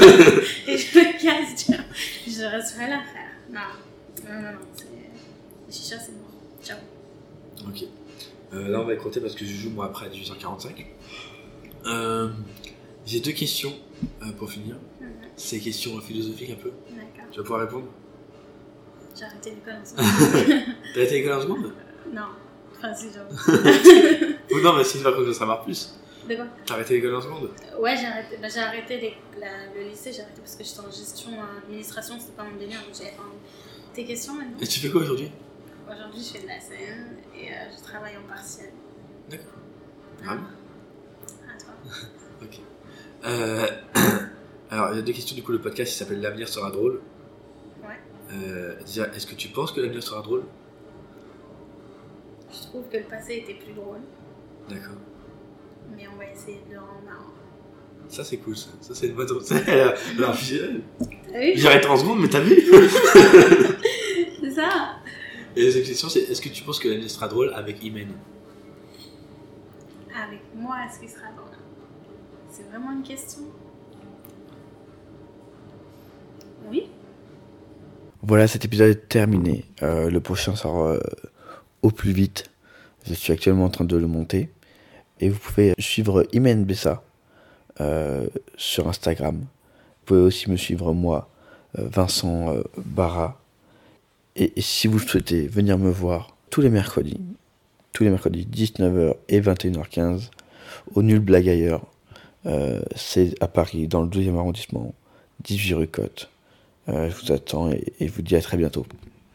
Et je me casse, tu vois. Je resterai là, frère. Non, les chichas c'est mort. Ciao. Ok. Là on va écouter parce que je joue moi après à 18h45. J'ai 2 questions pour finir. C'est des questions philosophiques un peu. D'accord. Tu vas pouvoir répondre? J'ai arrêté l'école en seconde. T'as arrêté l'école en seconde? Non. Enfin si, genre. Ou non, mais si par contre je serais plus. De quoi? T'as arrêté l'école en seconde? Ouais, j'ai arrêté. J'ai arrêté le lycée, j'ai arrêté parce que j'étais en gestion, administration, c'était pas mon délire. Donc j'avais tes questions maintenant. Et tu fais quoi aujourd'hui? Aujourd'hui, je fais de la scène et je travaille en partiel. D'accord. Vraiment? À toi. Ok. Alors, il y a 2 questions. Du coup, le podcast il s'appelle L'avenir sera drôle. Ouais. Déjà, est-ce que tu penses que l'avenir sera drôle? Je trouve que le passé était plus drôle. D'accord. Mais on va essayer de le rendre marrant. Ça, c'est cool, ça. Ça, c'est une bonne... Alors, Oui. j'arrête en secondes, mais t'as vu? C'est ça. Et la question, c'est est-ce que tu penses que l'année sera drôle avec Imen? Avec moi, est-ce qu'il sera drôle? C'est vraiment une question. Oui. Voilà, cet épisode est terminé. Le prochain sort au plus vite. Je suis actuellement en train de le monter. Et vous pouvez suivre Imen Bessa sur Instagram. Vous pouvez aussi me suivre moi, Vincent Barra. Et si vous souhaitez venir me voir tous les mercredis 19h et 21h15 au Nul Blague Ailleurs, c'est à Paris, dans le 12e arrondissement, 18 rue Cotte. Je vous attends et je vous dis à très bientôt.